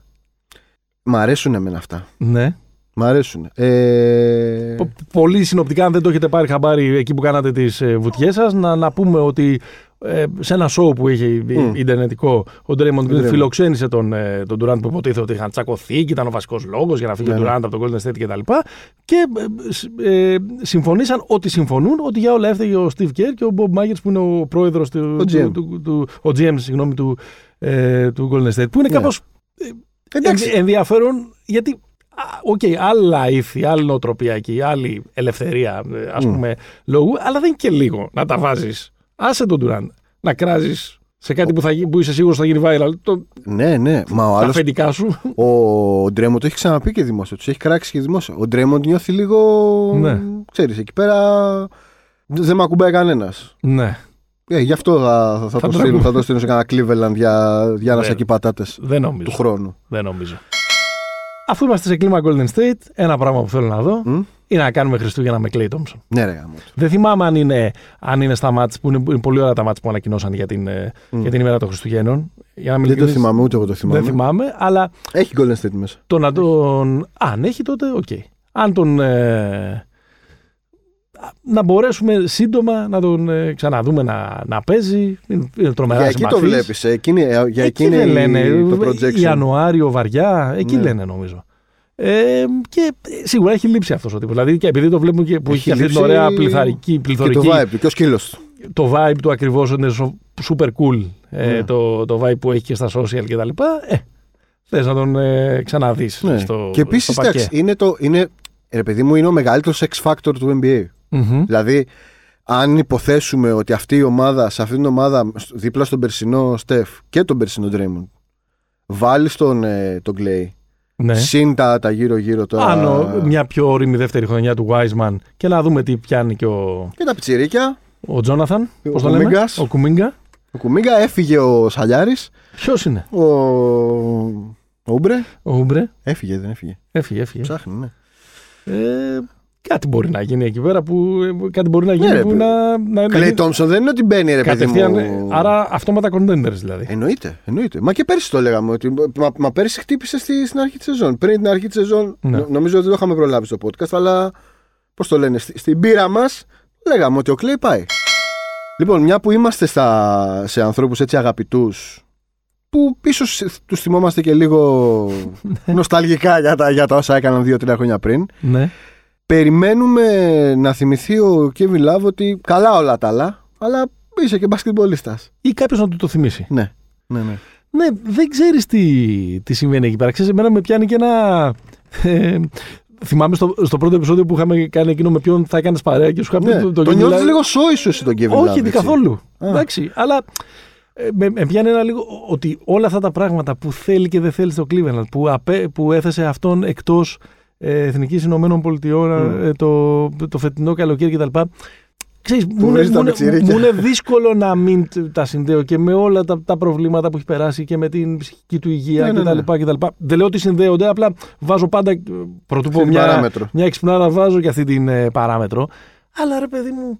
Speaker 2: Μ' αρέσουν εμένα αυτά.
Speaker 1: Ναι.
Speaker 2: Μ' αρέσουν. Ε...
Speaker 1: Πο- πολύ συνοπτικά, αν δεν το έχετε πάρει χαμπάρι εκεί που κάνατε τις ε, βουτιές σας, να, να πούμε ότι ε, σε ένα show που είχε mm. ιντερνετικό, ο Draymond Green φιλοξένησε τον, ε, τον Durant που υποτίθεται ότι είχαν τσακωθεί και ήταν ο βασικός λόγος για να φύγει yeah. ο Durant από τον Golden State κτλ. Και, και ε, ε, συμφωνήσαν ότι συμφωνούν ότι για όλα έφταιγε ο Steve Kerr και ο Bob Myers που είναι ο πρόεδρος του,
Speaker 2: ο
Speaker 1: του, του, του, ο τζι εμ συγγνώμη, του, ε, του Golden State, που είναι yeah. κάπως ε, ενδιαφέρον γιατί. Οκ, okay, άλλα ήθη, άλλη νοοτροπία εκεί, άλλη ελευθερία, ας mm. πούμε, λόγου, αλλά δεν είναι και λίγο να τα βάζεις. Άσε τον Durant να κράζεις σε κάτι που, θα, που είσαι σίγουρος θα γίνει viral. Το...
Speaker 2: Ναι, ναι. Μα ο
Speaker 1: τα
Speaker 2: άλλος,
Speaker 1: αφεντικά σου.
Speaker 2: Ο Draymond το έχει ξαναπεί και δημόσια, τους έχει κράξει και δημόσια. Ο Draymond νιώθει λίγο, ναι. ξέρεις, εκεί πέρα δεν με ακουμπάει κανένας.
Speaker 1: Ναι.
Speaker 2: Ε, γι' αυτό θα, θα, θα, το, στείλω, θα το στείλω σε κανένα Cleveland για, για ένα σακί πατάτες του χρόνου.
Speaker 1: Δεν νομίζω. Αφού είμαστε σε κλίμα Golden State, ένα πράγμα που θέλω να δω mm? είναι να κάνουμε Χριστούγεννα με Klay Thompson.
Speaker 2: Ναι, ρε γάμο.
Speaker 1: Δεν θυμάμαι αν είναι, αν είναι στα μάτς, που είναι, είναι πολύ ωραία τα μάτς που ανακοινώσαν για την, mm. για την ημέρα των Χριστουγέννων. Για να μην
Speaker 2: δεν το θυμάμαι, ούτε εγώ το θυμάμαι.
Speaker 1: Δεν θυμάμαι, αλλά.
Speaker 2: Έχει Golden State μέσα.
Speaker 1: Το να τον. Αν έχει τότε, οκ. Okay. Αν τον. Ε, να μπορέσουμε σύντομα να τον ε, ξαναδούμε να, να παίζει. Είναι, είναι τρομερά
Speaker 2: για
Speaker 1: συμπαθής.
Speaker 2: Εκεί το βλέπεις. Εκείνη, για
Speaker 1: εκεί
Speaker 2: εκείνη
Speaker 1: δεν λένε.
Speaker 2: Το projection.
Speaker 1: Ιανουάριο, βαριά. Εκεί ναι. λένε νομίζω. Ε, και σίγουρα έχει λείψει αυτός ο τύπος. Δηλαδή και επειδή το βλέπουμε και που έχει, έχει αυτή την ωραία πληθαρική, πληθωρική.
Speaker 2: Και το vibe του, και ο σκύλος του.
Speaker 1: Το vibe του ακριβώς είναι super cool. Ε, mm. το, το vibe που έχει και στα social κτλ. Ε, θες να τον ε, ξαναδείς.
Speaker 2: Ναι.
Speaker 1: Στο,
Speaker 2: και επίσης, εντάξει, είναι το. Είναι, ρε παιδί μου, είναι ο μεγαλύτερος X factor του N B A. Mm-hmm. Δηλαδή, αν υποθέσουμε ότι αυτή η ομάδα, σε αυτήν την ομάδα, δίπλα στον περσινό Στεφ και τον περσινό Draymond, βάλει τον, ε, τον Clay. Ναι. Συν τα, τα γύρω-γύρω τώρα.
Speaker 1: Άνω μια πιο όρημη δεύτερη χρονιά του Wiseman και να δούμε τι πιάνει και ο.
Speaker 2: Και τα πιτσιρίκια.
Speaker 1: Ο Τζόναθαν. Πώς το λέμε. Ο Κουμίγκα.
Speaker 2: Ο Κουμίγκα, έφυγε ο Σαλιάρης.
Speaker 1: Ποιος είναι.
Speaker 2: Ο. Ο Ούμπρε.
Speaker 1: Ο Ούμπρε.
Speaker 2: Έφυγε, δεν έφυγε.
Speaker 1: Έφυγε, έφυγε.
Speaker 2: Ψάχνει, ναι.
Speaker 1: Ε, κάτι μπορεί να γίνει εκεί πέρα που. Κάτι μπορεί να γίνει ναι, που να. να
Speaker 2: Κλέι Τόμψον δεν είναι ότι μπαίνει ρε παιδί μου.
Speaker 1: Άρα αυτόματα contenders δηλαδή.
Speaker 2: Εννοείται, εννοείται. Μα και πέρυσι το λέγαμε. Ότι, μα, μα πέρυσι χτύπησε στη, στην αρχή τη σεζόν. Πριν την αρχή τη σεζόν. Ναι. Νο, νομίζω ότι δεν το είχαμε προλάβει στο podcast, αλλά. Πώς το λένε. Στη, στην πείρα μας λέγαμε ότι ο Κλέι πάει. Λοιπόν, μια που είμαστε στα, σε ανθρώπους έτσι αγαπητούς, που ίσως τους θυμόμαστε και λίγο νοσταλγικά για τα, για τα όσα έκαναν δύο τρία χρόνια πριν.
Speaker 1: Ναι.
Speaker 2: Περιμένουμε να θυμηθεί ο Kevin Love ότι καλά όλα τα άλλα, αλλά είσαι και μπασκετμπολίστας.
Speaker 1: Ή κάποιος να του το θυμίσει.
Speaker 2: Ναι, ναι, ναι.
Speaker 1: Ναι, δεν ξέρεις τι, τι συμβαίνει εκεί πέρα. Ξέρεις, εμένα με πιάνει και ένα... Ε, θυμάμαι στο, στο πρώτο επεισόδιο που είχαμε κάνει εκείνο με ποιον θα έκανες παρέα και σου είχα πει...
Speaker 2: Ναι, το, το νιώθεις λίγο σόι σου εσύ τον Kevin Love.
Speaker 1: Όχι, καθόλου. Εντάξει, αλλά... Με, με πιάνει ένα λίγο ότι όλα αυτά τα πράγματα που θέλει και δεν θέλει στο Cleveland, που, απέ, που έθεσε αυτόν εκτός ε, Εθνικής Ηνωμένων Πολιτειών mm. ε, το, το φετινό καλοκαίρι κτλ. Ξέρεις, μου είναι, μου, μου είναι δύσκολο να μην τα συνδέω και με όλα τα, τα προβλήματα που έχει περάσει και με την ψυχική του υγεία ναι, κτλ. Ναι, ναι. κτλ. Δεν λέω ότι συνδέονται, απλά βάζω πάντα. Πρωτού πω μια, μια εξυπνάδα, βάζω και αυτή την ε, παράμετρο. Αλλά ρε παιδί μου,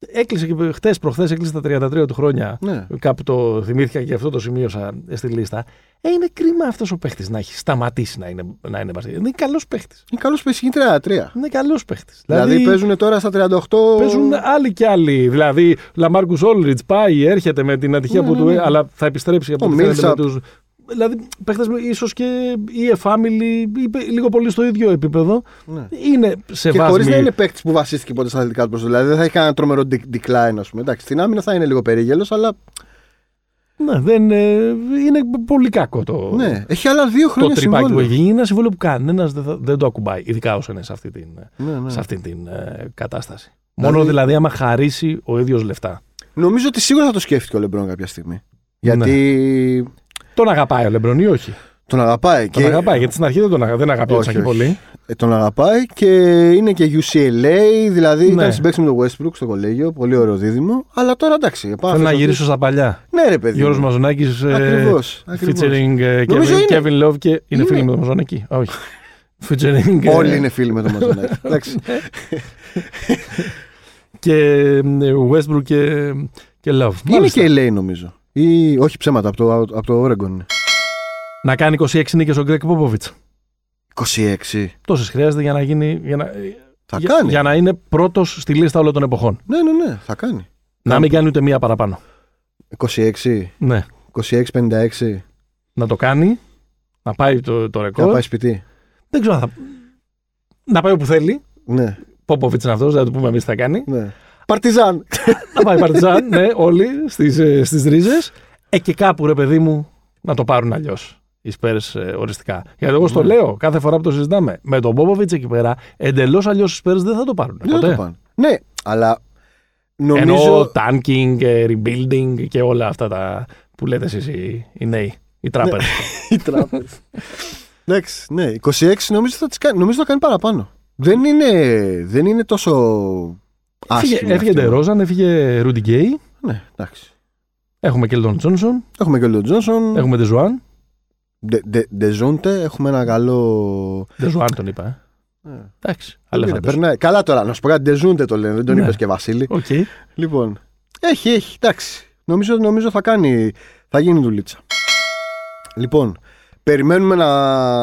Speaker 1: Έκλεισε και χτες προχθές, έκλεισε τα τριάντα τρία του χρόνια.
Speaker 2: Ναι.
Speaker 1: Κάπου το θυμήθηκα και αυτό το σημείωσα στη λίστα. Ε, είναι κρίμα αυτός ο παίχτης να έχει σταματήσει να είναι, να είναι μπασκετ. Είναι καλός παίχτης.
Speaker 2: Είναι καλός παίχτης, είναι τριάντα τρία.
Speaker 1: Είναι καλός παίχτης.
Speaker 2: Δηλαδή, δηλαδή παίζουν τώρα στα τριάντα οκτώ.
Speaker 1: Παίζουν άλλοι κι άλλοι. Δηλαδή, Λαμάρκους Όλριτς πάει, έρχεται με την ατυχία ναι, που ναι, ναι. του. Αλλά θα επιστρέψει από ό,τι φαίνεται με τους. Δηλαδή, παίχτες ίσως και η εφάμιλη ή λίγο πολύ στο ίδιο επίπεδο. Ναι. Είναι σε βάση. Και
Speaker 2: χωρίς να είναι παίκτης που βασίστηκε ποτέ στα αθλητικά του προσωπικά. Δηλαδή, δεν θα έχει κανένα τρομερό decline, ας πούμε. Εντάξει, στην άμυνα θα είναι λίγο περίγελος, αλλά.
Speaker 1: Ναι, δεν, είναι πολύ κακό το.
Speaker 2: Ναι, έχει άλλα δύο χρόνια συμβόλαιο.
Speaker 1: Το τρυπάκι που έχει είναι ένα συμβόλαιο που κανένας δεν, δεν το ακουμπάει. Ειδικά όσο είναι σε αυτή την,
Speaker 2: ναι, ναι.
Speaker 1: Σε αυτή την ε, κατάσταση. Δηλαδή, μόνο δηλαδή άμα χαρίσει ο ίδιος λεφτά.
Speaker 2: Νομίζω ότι σίγουρα θα το σκέφτηκε ο Λεμπρόν κάποια στιγμή. Γιατί.
Speaker 1: Ναι. Τον αγαπάει ο Λεμπρόν ή όχι?
Speaker 2: Τον αγαπάει.
Speaker 1: Τον
Speaker 2: και...
Speaker 1: αγαπάει, γιατί στην αρχή δεν τον δεν αγαπιόταν και πολύ.
Speaker 2: Ε, τον αγαπάει και είναι και γιου σι ελ έι, δηλαδή ναι. Ήταν συμπαίξει με τον Westbrook στο κολέγιο. Πολύ ωραίο δίδυμο. Αλλά τώρα εντάξει.
Speaker 1: Θέλω να γυρίσω στα παλιά.
Speaker 2: Ναι, ρε παιδί.
Speaker 1: Γιώργος Μαζονάκης.
Speaker 2: Ακριβώς.
Speaker 1: Featuring Kevin, Kevin Love και. Είναι φίλοι με τον Μαζονάκη? Όχι. Featuring.
Speaker 2: Όλοι είναι φίλοι με τον Μαζονάκη. Εντάξει.
Speaker 1: Και Westbrook και Love.
Speaker 2: Είναι και ελ έι νομίζω. Ή όχι ψέματα, από το, από το Oregon.
Speaker 1: Να κάνει είκοσι έξι νίκες ο Γκρέγκ Πόποβιτς.
Speaker 2: είκοσι έξι.
Speaker 1: Τόσες χρειάζεται για να γίνει. Για να,
Speaker 2: θα
Speaker 1: για,
Speaker 2: κάνει.
Speaker 1: Για να είναι πρώτος στη λίστα όλων των εποχών.
Speaker 2: Ναι, ναι, ναι, θα κάνει.
Speaker 1: Να
Speaker 2: κάνει.
Speaker 1: μην κάνει ούτε μία παραπάνω.
Speaker 2: είκοσι έξι.
Speaker 1: Ναι.
Speaker 2: είκοσι έξι πενήντα έξι.
Speaker 1: Να το κάνει. Να πάει το, το ρεκόρ.
Speaker 2: Να πάει σπιτί.
Speaker 1: Δεν ξέρω. Θα... Να πάει όπου θέλει.
Speaker 2: Ναι.
Speaker 1: Πόποβιτς είναι αυτός, δεν θα του πούμε εμείς τι θα κάνει.
Speaker 2: Ναι. Παρτιζάν.
Speaker 1: Να πάει Παρτιζάν, ναι, όλοι στις, στις ρίζες. Ε, και κάπου ρε παιδί μου να το πάρουν αλλιώς οι Spurs ε, οριστικά. Γιατί εγώ στο ναι. λέω κάθε φορά που το συζητάμε. Με τον Πόποβιτς εκεί πέρα, εντελώς αλλιώς οι Spurs δεν θα το πάρουν.
Speaker 2: Δεν θα το πάρουν. Ναι, αλλά νομίζω.
Speaker 1: Ενώ tanking, rebuilding και όλα αυτά τα που λέτε εσείς οι, οι νέοι, οι τράπερς.
Speaker 2: Οι τράπερς. Εντάξει, ναι, είκοσι έξι νομίζω θα, κάνει, νομίζω θα κάνει παραπάνω. Δεν είναι, δεν είναι τόσο.
Speaker 1: Έφυγε Ντερόζαν, έφυγε Ρούντι Γκέι.
Speaker 2: Ναι, εντάξει.
Speaker 1: Έχουμε Κέλτον Τζόνσον.
Speaker 2: Έχουμε Κέλτον Τζόνσον.
Speaker 1: Έχουμε Ντεζουάν.
Speaker 2: Ντεζόντε, έχουμε ένα καλό.
Speaker 1: Ντεζουάν τον είπα. Ε. Yeah. Εντάξει.
Speaker 2: Περνάει. Καλά τώρα, να σου πω κάτι. Ντεζούντε το λένε, δεν τον ναι. είπες και Βασίλη.
Speaker 1: Okay.
Speaker 2: Λοιπόν, έχει, έχει. Εντάξει. Νομίζω, νομίζω θα κάνει. Θα γίνει δουλίτσα. Λοιπόν, περιμένουμε να,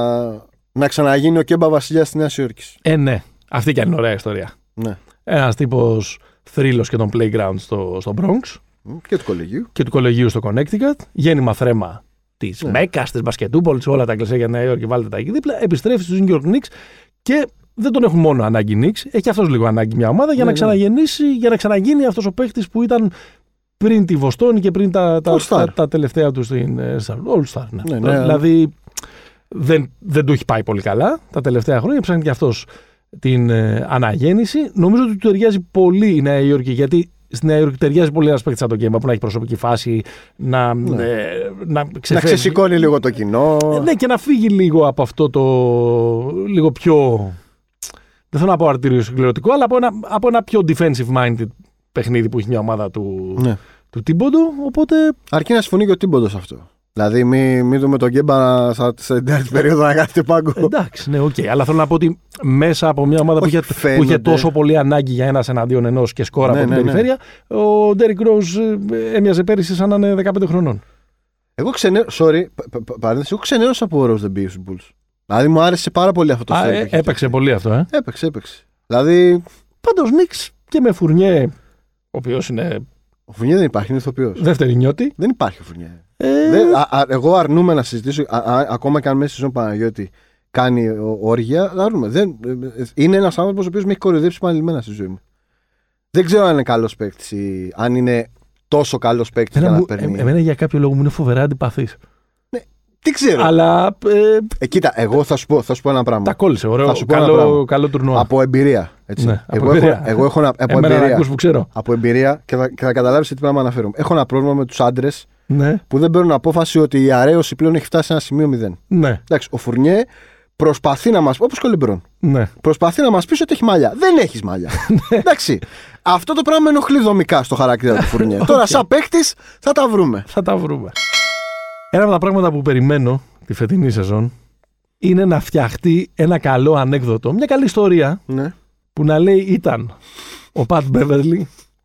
Speaker 2: να ξαναγίνει ο Κέμπα Βασιλιάς στη Νέα Υόρκη.
Speaker 1: Ε, ναι. Αυτή και είναι ωραία ιστορία.
Speaker 2: Ναι.
Speaker 1: Ένας τύπος θρύλος και τον playground στο, στο Bronx.
Speaker 2: Και του κολεγίου.
Speaker 1: Και του κολεγίου στο Connecticut. Γέννημα θρέμα της ναι. Μέκας, της μπασκετούπολης, όλα τα κλισέ για Νέα Υόρκη, βάλτε τα εκεί δίπλα. Επιστρέφει στους New York Knicks και δεν τον έχουν μόνο ανάγκη Knicks. Έχει αυτός λίγο ανάγκη μια ομάδα για ναι, να ξαναγεννήσει, ναι. για να ξαναγίνει αυτός ο παίχτης που ήταν πριν τη Βοστόνη και πριν τα, τα, τα, τα τελευταία του στην All Star. Ναι. Ναι, ναι, δηλαδή δεν, δεν του έχει πάει πολύ καλά τα τελευταία χρόνια. Ψάχνει και αυτός την ε, αναγέννηση. Νομίζω ότι του ταιριάζει πολύ η Νέα Υόρκη, γιατί στη Νέα Υόρκη ταιριάζει πολύ ένα παίκτη σαν τον Κέμπα που να έχει προσωπική φάση, να, ναι. ε, να,
Speaker 2: να ξεσηκώνει λίγο το κοινό.
Speaker 1: Ε, ναι, και να φύγει λίγο από αυτό το λίγο πιο. Δεν θέλω να πω αρτήριο συγκληρωτικό, αλλά από ένα, από ένα πιο defensive minded παιχνίδι που έχει μια ομάδα του, ναι. του Τίμποντο. Οπότε...
Speaker 2: Αρκεί να συμφωνεί και ο Τίμποντο αυτό. Δηλαδή, μην μη δούμε τον Κέμπα σε τέταρτη περίοδο να κάθεται πάγκο.
Speaker 1: Εντάξει, ναι, οκ. Okay. Αλλά θέλω να πω ότι μέσα από μια ομάδα Όχι, που, είχε, που είχε τόσο πολύ ανάγκη για ένας εναντίον ενός και σκόρα ναι, από την ναι, περιφέρεια, ναι. ο Ντέρικ Ροζ έμοιαζε πέρυσι σαν να είναι δεκαπέντε χρονών.
Speaker 2: Εγώ ξενέρωσα. Sorry, παρένθεση. Εγώ ξενέρωσα από ο Ροζ δεν πήγε στους Bulls. Δηλαδή, μου άρεσε πάρα πολύ αυτό το
Speaker 1: στέλνο. Ε, έπαιξε πολύ αυτό, ε.
Speaker 2: Έπαιξε, έπαιξε. Δηλαδή.
Speaker 1: Πάντως Νίξ και με Φουρνιέ, ο οποίος είναι.
Speaker 2: Ο Φουρνιέ δεν υπάρχει, είναι ηθοποιός.
Speaker 1: Δεύτερη νιώτη.
Speaker 2: Δεν υπάρχει ο Φουρνιέ. Ε... Δεν, α, α, εγώ αρνούμαι να συζητήσω, α, α, ακόμα και αν μέσα στη Ζων Παναγιώτη κάνει όργια, αρνούμαι. Δεν, είναι ένας άνθρωπος ο οποίος με έχει κοροϊδέψει επανειλημμένα στη ζωή μου. Δεν ξέρω αν είναι καλός παίκτης ή αν είναι τόσο καλός παίκτης για να παίρνει.
Speaker 1: Ε, εμένα για κάποιο λόγο μου είναι φοβερά αντιπαθής.
Speaker 2: Ναι, τι ξέρω.
Speaker 1: Αλλά. Ε,
Speaker 2: ε, κοίτα, εγώ θα σου πω, θα σου πω ένα πράγμα.
Speaker 1: Τα κόλλησε, ωραίο. Καλό, καλό τουρνουά.
Speaker 2: Από εμπειρία. Έτσι.
Speaker 1: Ναι,
Speaker 2: εγώ,
Speaker 1: από εμπειρία.
Speaker 2: Έχω, εγώ έχω ένα, από εμπειρία,
Speaker 1: που ξέρω.
Speaker 2: από εμπειρία και θα, θα καταλάβεις τι πράγμα αναφέρομαι. Έχω ένα πρόβλημα με τους άντρες.
Speaker 1: Ναι.
Speaker 2: Που δεν παίρνουν απόφαση ότι η αρέωση πλέον έχει φτάσει σε ένα σημείο μηδέν.
Speaker 1: Ναι.
Speaker 2: Εντάξει, ο Φουρνιέ προσπαθεί να μας πει, όπως και ο Λεμπρόν.
Speaker 1: Ναι.
Speaker 2: Προσπαθεί να μας πει ότι έχει μαλλιά. Δεν έχεις μαλλιά. Εντάξει. Αυτό το πράγμα ενοχλεί δομικά στο χαρακτήρα του Φουρνιέ. Okay. Τώρα, σαν παίκτης, θα τα βρούμε.
Speaker 1: Θα τα βρούμε. Ένα από τα πράγματα που περιμένω τη φετινή σεζόν είναι να φτιαχτεί ένα καλό ανέκδοτο, μια καλή ιστορία
Speaker 2: ναι.
Speaker 1: που να λέει ήταν ο Πατ Μπέβερλι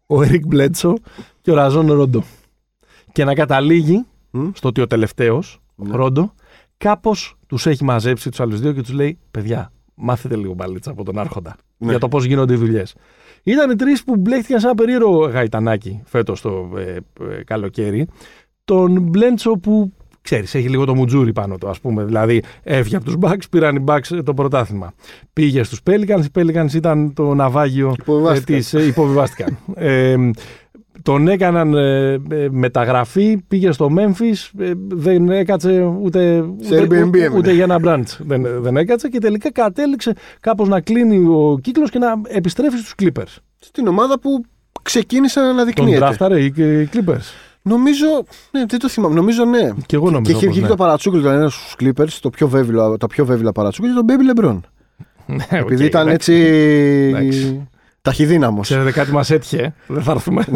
Speaker 1: ο Ερικ Μπλέντσο και ο Ραζόν Ρόντο. Και να καταλήγει mm. στο ότι ο τελευταίος, mm. ο Ρόντο, κάπως τους έχει μαζέψει τους άλλους δύο και τους λέει: παιδιά, μάθετε λίγο μπαλίτσα από τον Άρχοντα mm. για το πώς γίνονται οι δουλειές. Ήταν οι τρεις που μπλέχτηκαν σε ένα περίεργο γαϊτανάκι φέτος το ε, ε, καλοκαίρι. Τον Μπλέντσο που, ξέρεις, έχει λίγο το μουτζούρι πάνω του, ας πούμε. Δηλαδή, έφυγε από τους Bucks, πήραν οι Bucks το πρωτάθλημα. Πήγε στους Pelicans, οι Pelicans ήταν το ναυάγιο ε, της ε, υποβιβάστηκαν. ε, τον έκαναν ε, ε, μεταγραφή, πήγε στο Memphis, ε, δεν έκατσε ούτε, ούτε, ούτε, ούτε για ένα brunch δεν, δεν έκατσε και τελικά κατέληξε κάπως να κλείνει ο κύκλος και να επιστρέφει στους Clippers.
Speaker 2: Στην ομάδα που ξεκίνησε να αναδεικνύεται.
Speaker 1: Τον δράφταρε οι Clippers.
Speaker 2: Νομίζω, ναι, δεν το θυμάμαι, νομίζω ναι.
Speaker 1: Και εγώ νομίζω.
Speaker 2: Και είχε βγει ναι. το παρατσούκλι του ένα στους Clippers, το πιο βέβαιο, τα πιο βέβαια παρατσούκλι, τον Baby LeBron. Ναι, επειδή okay, ήταν εντάξει. έτσι ταχυδύναμος.
Speaker 1: Ξέρετε κάτι μας έτυχε, δεν θα έρθουμε.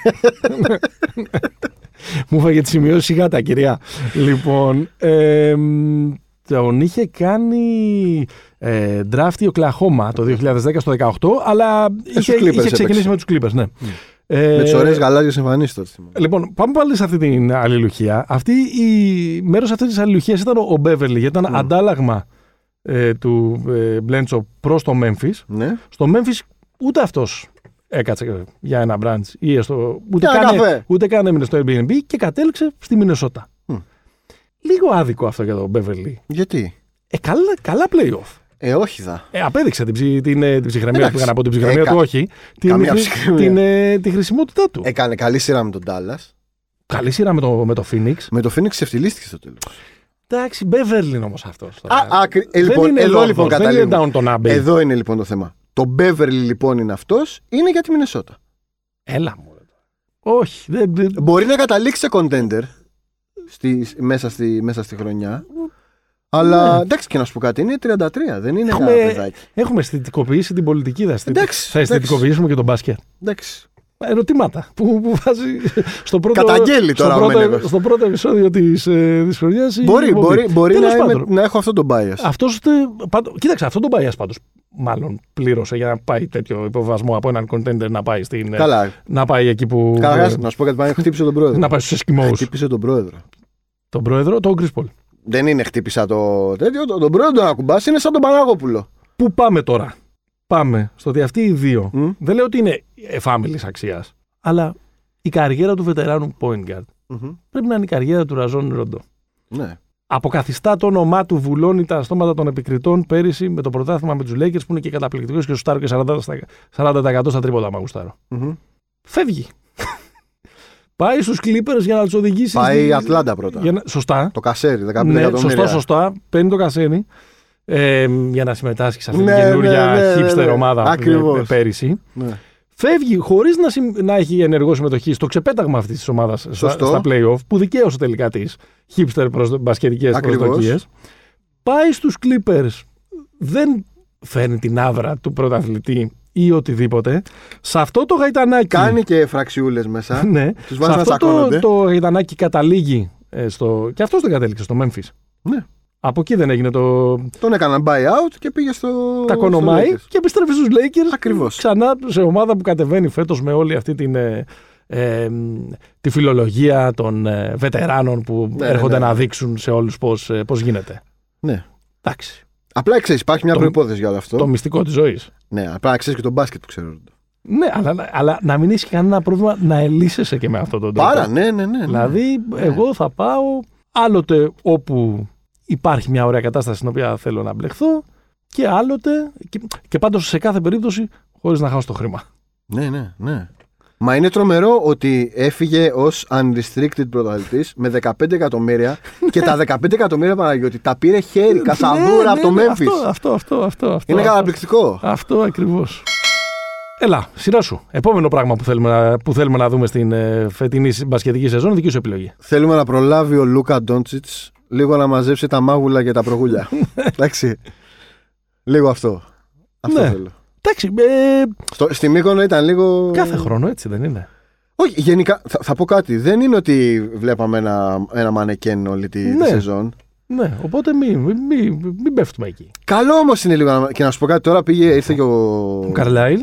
Speaker 1: Μου έφαγε τη σημειώση γάτα, κυρία. Λοιπόν, ε, τον είχε κάνει ε, draft η Οκλαχώμα το δύο χιλιάδες δέκα στο δεκαοκτώ, αλλά είχε, είχε ξεκινήσει με τους Clippers, ναι. Mm.
Speaker 2: Ε, με τις ωραίες γαλάζιες εμφανίσεις τότε.
Speaker 1: Λοιπόν, πάμε πάλι σε αυτή την αλληλουχία. Αυτή η, μέρος αυτής της αλληλουχίας ήταν ο Μπέβερλι, γιατί ήταν mm. αντάλλαγμα ε, του ε, Μπλέντσο προς το Memphis.
Speaker 2: Ναι. Στο
Speaker 1: Memphis ούτε αυτός έκατσε για ένα μπραντς ή στο, ούτε, καν, ούτε καν έμεινε στο Airbnb και κατέληξε στη Μινεσότα. Mm. Λίγο άδικο αυτό για τον Μπέβερλι.
Speaker 2: Γιατί?
Speaker 1: Ε, καλά, καλά play-off.
Speaker 2: Ε, όχι δα.
Speaker 1: Ε, απέδειξε την, ψη, την, την ψυχραιμία του, από την ψυχραιμία ε, του, όχι. Την, την, την, ε, τη χρησιμότητά του.
Speaker 2: Έκανε καλή σειρά με τον Dallas.
Speaker 1: Καλή σειρά με το, με το Phoenix.
Speaker 2: Με το Phoenix ευθυλίστηκε στο τέλος.
Speaker 1: Εντάξει, Beverly είναι όμως αυτός.
Speaker 2: Ε, λοιπόν, δεν εδώ, λοιπόν,
Speaker 1: δεν είναι Downton Abbey.
Speaker 2: Εδώ είναι λοιπόν το θέμα. Το Beverly λοιπόν είναι αυτός, είναι για τη Μινεσότα.
Speaker 1: Έλα μου. Όχι. Δεν, δεν...
Speaker 2: Μπορεί να καταλήξει σε contender στη, μέσα, στη, μέσα στη χρονιά. Αλλά ναι. εντάξει, και να σου πω κάτι, είναι τριάντα τρία, δεν είναι
Speaker 1: έχουμε,
Speaker 2: ένα παιδάκι.
Speaker 1: Έχουμε αισθητικοποιήσει την πολιτική δραστηριότητα. Θα αισθητικοποιήσουμε και τον μπάσκετ.
Speaker 2: Εντάξει.
Speaker 1: Ερωτήματα που, που βάζει στο πρώτο,
Speaker 2: καταγγέλει τώρα
Speaker 1: στο πρώτο, στο πρώτο επεισόδιο της, ε, της χρονιάς.
Speaker 2: Μπορεί, μπορεί, μπορεί να, είμαι, να έχω αυτό το bias.
Speaker 1: Αυτός, πάντο, κοίταξε, αυτό το bias πάντως μάλλον πλήρωσε για να πάει τέτοιο υποβασμό από έναν contender να πάει, στην,
Speaker 2: Καλά.
Speaker 1: να πάει εκεί που...
Speaker 2: Καλά, να σου πω κάτι, χτύπησε τον πρόεδρο.
Speaker 1: Να πάει στους Εσκιμώους.
Speaker 2: Χτύπησε τον πρόεδρο.
Speaker 1: Τον πρόεδρο, τον Chris Paul.
Speaker 2: Δεν είναι χτύπησα το τέτοιο, τον πρόεδρο να ακουμπάς, είναι σαν τον Παναγόπουλο.
Speaker 1: Πού πάμε τώρα? Πάμε στο ότι αυτοί οι δύο, mm. δεν λέω ότι είναι εφάμιλης αξίας, αλλά η καριέρα του βετεράνου point guard mm-hmm. πρέπει να είναι η καριέρα του Ραζόν Ρόντο.
Speaker 2: Ναι.
Speaker 1: Αποκαθιστά το όνομά του, βουλώνει τα στόματα των επικριτών πέρυσι με το πρωτάθλημα με τους Lakers που είναι και καταπληκτικός και σουτάρω και σαράντα τοις εκατό στα τρίποτα μα γουστάρω. Mm-hmm. Φεύγει. Πάει στους Clippers για να τους οδηγήσει.
Speaker 2: Πάει η Ατλάντα πρώτα. Για να...
Speaker 1: Σωστά.
Speaker 2: Το κασέρι, δεκαπέντε
Speaker 1: ναι,
Speaker 2: εκατομμύρια.
Speaker 1: Σωστά, σωστά. Παίρνει το κασέρι ε, για να συμμετάσχει σε αυτή
Speaker 2: ναι,
Speaker 1: την καινούργια ναι, ναι, hipster ναι, ναι. ομάδα
Speaker 2: Ακριβώς.
Speaker 1: πέρυσι.
Speaker 2: Ναι.
Speaker 1: Φεύγει χωρίς να, συμ... να έχει ενεργό συμμετοχή στο ξεπέταγμα αυτής της ομάδας στα, στα play-off που δικαίωσε τελικά τις hipster προσ... μπασκετικές προσδοκίες. Πάει στους Clippers. Δεν φέρνει την άβρα του πρωταθλητή ή οτιδήποτε. Σε αυτό το γαϊτανάκι.
Speaker 2: Κάνει και φραξιούλες μέσα.
Speaker 1: Ναι.
Speaker 2: Τους βάζει να τσακώνονται.
Speaker 1: Το, το γαϊτανάκι καταλήγει ε, στο. Και αυτός δεν κατέληξε στο Memphis.
Speaker 2: Ναι.
Speaker 1: Από εκεί δεν έγινε το.
Speaker 2: Τον έκαναν buyout και πήγε στο.
Speaker 1: Τα κονομάει και επιστρέφει στους Lakers.
Speaker 2: Ακριβώς.
Speaker 1: Ξανά σε ομάδα που κατεβαίνει φέτος με όλη αυτή την. Ε, ε, τη φιλολογία των ε, βετεράνων που ναι, έρχονται ναι, ναι. να δείξουν σε όλους πώς, ε, πώς γίνεται.
Speaker 2: Ναι.
Speaker 1: Εντάξει.
Speaker 2: Απλά ξέρεις, υπάρχει μια προϋπόθεση για όλο αυτό.
Speaker 1: Το μυστικό της ζωής.
Speaker 2: Ναι, απλά ξέρεις και τον μπάσκετ που ξέρω.
Speaker 1: Ναι, αλλά, αλλά να μην έχει κανένα πρόβλημα να ελύσεσαι και με αυτόν τον τρόπο.
Speaker 2: Πάρα, ναι, ναι, ναι.
Speaker 1: Δηλαδή,
Speaker 2: ναι.
Speaker 1: εγώ θα πάω άλλοτε όπου υπάρχει μια ωραία κατάσταση στην οποία θέλω να μπλεχθώ και άλλοτε. Και, και πάντως σε κάθε περίπτωση χωρίς να χάσω το χρήμα.
Speaker 2: Ναι, ναι, ναι. Μα είναι τρομερό ότι έφυγε ως unrestricted πρωταθλητής με δεκαπέντε εκατομμύρια και τα δεκαπέντε εκατομμύρια Παναγιώτη τα πήρε χέρι, κασαδούρα από το Memphis.
Speaker 1: Αυτό, αυτό, αυτό, αυτό, αυτό.
Speaker 2: Είναι καταπληκτικό.
Speaker 1: Αυτό ακριβώς. Έλα, σειρά σου. Επόμενο πράγμα που θέλουμε, που θέλουμε να δούμε στην ε, φετινή μπασκετική σεζόν, δική σου επιλογή.
Speaker 2: Θέλουμε να προλάβει ο Λούκα Ντόντσιτς λίγο να μαζέψει τα μάγουλα και τα προγούλια. Εντάξει. Λίγο αυτό. Αυτό
Speaker 1: ναι.
Speaker 2: θέλω.
Speaker 1: Εντάξει, ε...
Speaker 2: Στο, στη Μύκονο ήταν λίγο.
Speaker 1: Κάθε χρόνο έτσι δεν είναι?
Speaker 2: Όχι, γενικά θα, θα πω κάτι. Δεν είναι ότι βλέπαμε ένα, ένα μανεκέν όλη τη,
Speaker 1: ναι.
Speaker 2: τη σεζόν.
Speaker 1: Ναι, οπότε μην μη, μη, μη πέφτουμε εκεί.
Speaker 2: Καλό όμως είναι λίγο. Και να σου πω κάτι, τώρα πήγε, ήρθε και ο.
Speaker 1: Ο Καρλάιλ.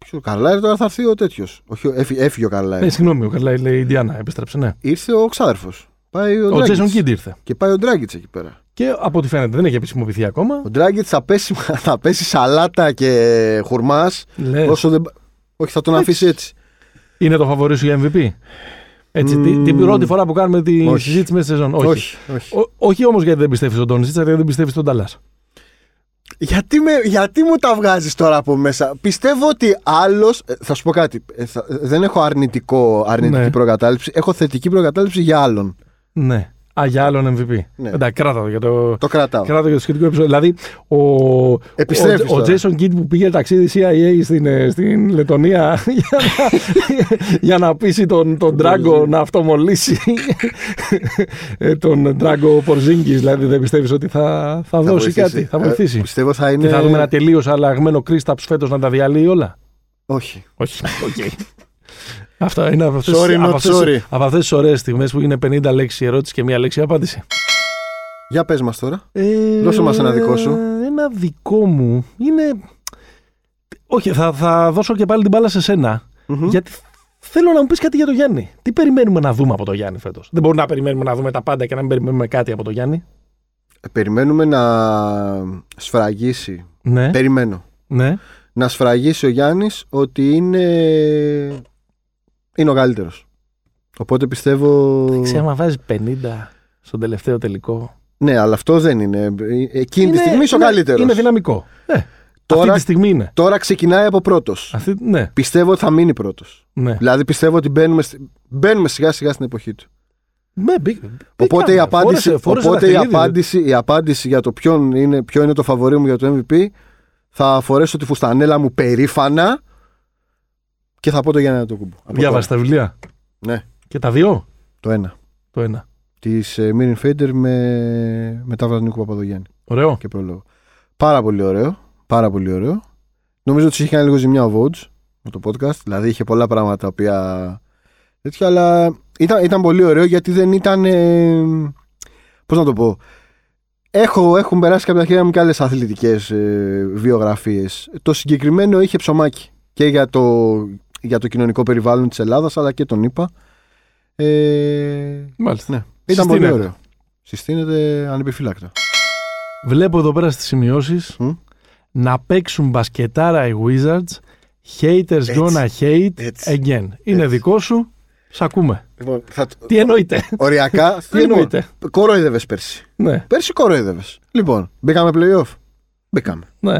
Speaker 2: Ο Καρλάιλ τώρα θα έρθει ο τέτοιος. Όχι, έφυγε, έφυγε ο Καρλάιλ.
Speaker 1: Ναι, συγγνώμη, ο Καρλάιλ λέει η Ιντιάνα, επέστρεψε, ναι.
Speaker 2: Ήρθε ο ξάδερφος. Πάει ο,
Speaker 1: ο Τζέισον Κιντ ήρθε.
Speaker 2: Και πάει ο Ντράγκιτς εκεί πέρα.
Speaker 1: Και από ό,τι φαίνεται δεν έχει επισημοποιηθεί ακόμα.
Speaker 2: Ο Ντράγκιτς θα πέσει, θα πέσει σαλάτα και χουρμάς. Όσο δεν... Όχι, θα τον έτσι. Αφήσει έτσι.
Speaker 1: Είναι το φαβορί σου για εμ βι πι. Έτσι, mm. την πρώτη φορά που κάνουμε τη όχι. συζήτηση μέσα στη σεζόν. Όχι, όχι, όχι. Ό, όχι όμως γιατί δεν πιστεύεις στον Ντόντσιτς, αλλά γιατί δεν πιστεύεις στον Νταλάς.
Speaker 2: Γιατί, με, γιατί μου τα βγάζεις τώρα από μέσα. Πιστεύω ότι άλλος. Θα σου πω κάτι. Θα, δεν έχω αρνητικό, αρνητική ναι. προκατάληψη. Έχω θετική προκατάληψη για άλλον.
Speaker 1: Ναι. Α, για άλλον εμ βι πι.
Speaker 2: Ναι.
Speaker 1: Εντάξει, κράτα το για το.
Speaker 2: Το κρατάω.
Speaker 1: Κράτα για το σχετικό επεισόδιο. Δηλαδή, ο, ο, ο Jason Kidd που πήγε ταξίδι σι άι έι στην, στην Λετωνία για να, για να πείσει τον, τον Ντράγκο να αυτομολύσει τον Ντράγκο Πορζίνγκης. Δηλαδή, δεν πιστεύεις ότι θα, θα, θα δώσει βοηθήσει. κάτι, θα βοηθήσει.
Speaker 2: Ε, πιστεύω θα είναι.
Speaker 1: Και θα δούμε ένα τελείως αλλαγμένο Κρίσταψ φέτος να τα διαλύει όλα.
Speaker 2: Όχι.
Speaker 1: Όχι. Okay. Αυτά είναι από αυτές,
Speaker 2: sorry,
Speaker 1: από,
Speaker 2: αυτές,
Speaker 1: sorry. από αυτές τις ωραίες στιγμές που είναι πενήντα λέξεις η ερώτηση και μία λέξη η απάντηση.
Speaker 2: Για πες μας τώρα.
Speaker 1: Ε,
Speaker 2: Δώσε μας ένα δικό σου.
Speaker 1: Ένα δικό μου είναι... Όχι, θα, θα δώσω και πάλι την μπάλα σε σένα. Mm-hmm. Γιατί θέλω να μου πεις κάτι για τον Γιάννη. Τι περιμένουμε να δούμε από τον Γιάννη φέτος? Δεν μπορούμε να περιμένουμε να δούμε τα πάντα και να μην περιμένουμε κάτι από τον Γιάννη.
Speaker 2: Ε, περιμένουμε να σφραγίσει.
Speaker 1: Ναι.
Speaker 2: Περιμένω.
Speaker 1: Ναι.
Speaker 2: Να σφραγίσει ο Γιάννης ότι είναι... είναι ο καλύτερος. Οπότε πιστεύω...
Speaker 1: Δεν ξέρω άμα βάζει πενήντα στον τελευταίο τελικό.
Speaker 2: Ναι, αλλά αυτό δεν είναι. Εκείνη
Speaker 1: είναι,
Speaker 2: τη στιγμή είσαι ο καλύτερος.
Speaker 1: Είναι δυναμικό. Ε,
Speaker 2: τώρα,
Speaker 1: αυτή τη στιγμή είναι.
Speaker 2: Τώρα ξεκινάει από πρώτος.
Speaker 1: Αυτή, ναι.
Speaker 2: Πιστεύω ότι θα μείνει πρώτος.
Speaker 1: Ναι.
Speaker 2: Δηλαδή πιστεύω ότι μπαίνουμε, μπαίνουμε σιγά σιγά στην εποχή του.
Speaker 1: Ναι, μπή,
Speaker 2: οπότε η απάντηση,
Speaker 1: φόρεσε, φόρεσε
Speaker 2: οπότε η απάντηση, η απάντηση για το ποιον είναι, ποιο είναι το φαβορί μου για το εμ βι πι θα φορέσω τη φουστανέλα μου περήφανα και θα πω το Γιάννη Αντετοκούνμπο.
Speaker 1: Διάβασες τα βιβλία?
Speaker 2: Ναι.
Speaker 1: Και τα δύο?
Speaker 2: Το ένα.
Speaker 1: Το ένα.
Speaker 2: Της ε, Μίριν Φέιντερ με μετάφραση Νίκου Παπαδογιάννη.
Speaker 1: Ωραίο.
Speaker 2: Και προλόγο. Πάρα πολύ ωραίο. Πάρα πολύ ωραίο. Νομίζω ότι είχε κάνει λίγο ζημιά ο Vogue με το podcast. Δηλαδή είχε πολλά πράγματα τα οποία. τέτοια, αλλά ήταν, ήταν πολύ ωραίο γιατί δεν ήταν. Ε, πώς να το πω. Έχω, έχουν περάσει κάποια χέρια μου και άλλες αθλητικές ε, βιογραφίες. Το συγκεκριμένο είχε ψωμάκι και για το, για το κοινωνικό περιβάλλον της Ελλάδας αλλά και τον είπα. Ε,
Speaker 1: Μάλιστα.
Speaker 2: Ναι. Ήταν πολύ ωραίο. Συστήνεται ανεπιφύλακτα.
Speaker 1: Βλέπω εδώ πέρα στις σημειώσεις mm? να παίξουν μπασκετάρα οι Wizards. Haters έτσι. Gonna hate έτσι. Again. Είναι έτσι. Δικό σου. Σ' ακούμε.
Speaker 2: Λοιπόν, θα...
Speaker 1: Τι εννοείται?
Speaker 2: Οριακά. Τι εννοείται? Κορόιδευες πέρσι.
Speaker 1: Ναι.
Speaker 2: Πέρσι κορόιδευες. Λοιπόν, μπήκαμε play-off. Μπήκαμε.
Speaker 1: Ναι.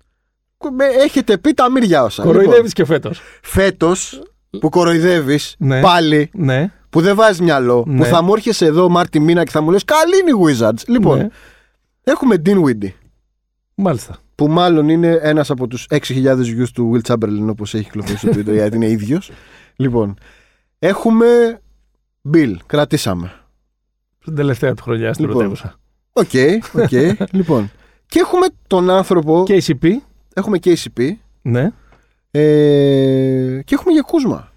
Speaker 2: Έχετε πει τα μύρια όσα.
Speaker 1: Κοροϊδεύεις λοιπόν, και φέτος.
Speaker 2: Φέτος που κοροϊδεύεις
Speaker 1: ναι.
Speaker 2: πάλι.
Speaker 1: Ναι.
Speaker 2: Που δεν βάζεις μυαλό. Ναι. Που θα μου έρχεσαι εδώ Μάρτι μήνα και θα μου λες καλή είναι οι Wizards. Λοιπόν, ναι. έχουμε Dinwiddie.
Speaker 1: Μάλιστα.
Speaker 2: Που μάλλον είναι ένας από τους έξι χιλιάδες γιους του Will Chamberlain όπως έχει κυκλοφορήσει στο Twitter γιατί είναι ίδιος. Λοιπόν, έχουμε Bill. Κρατήσαμε.
Speaker 1: Στην τελευταία του χρονιά στην
Speaker 2: λοιπόν,
Speaker 1: πρωτεύουσα.
Speaker 2: Οκ, okay, οκ. Okay. Λοιπόν, και έχουμε τον άνθρωπο.
Speaker 1: κέι σι πι.
Speaker 2: Έχουμε κέι σι πι.
Speaker 1: Ναι.
Speaker 2: Ε, και έχουμε για Κούσμα.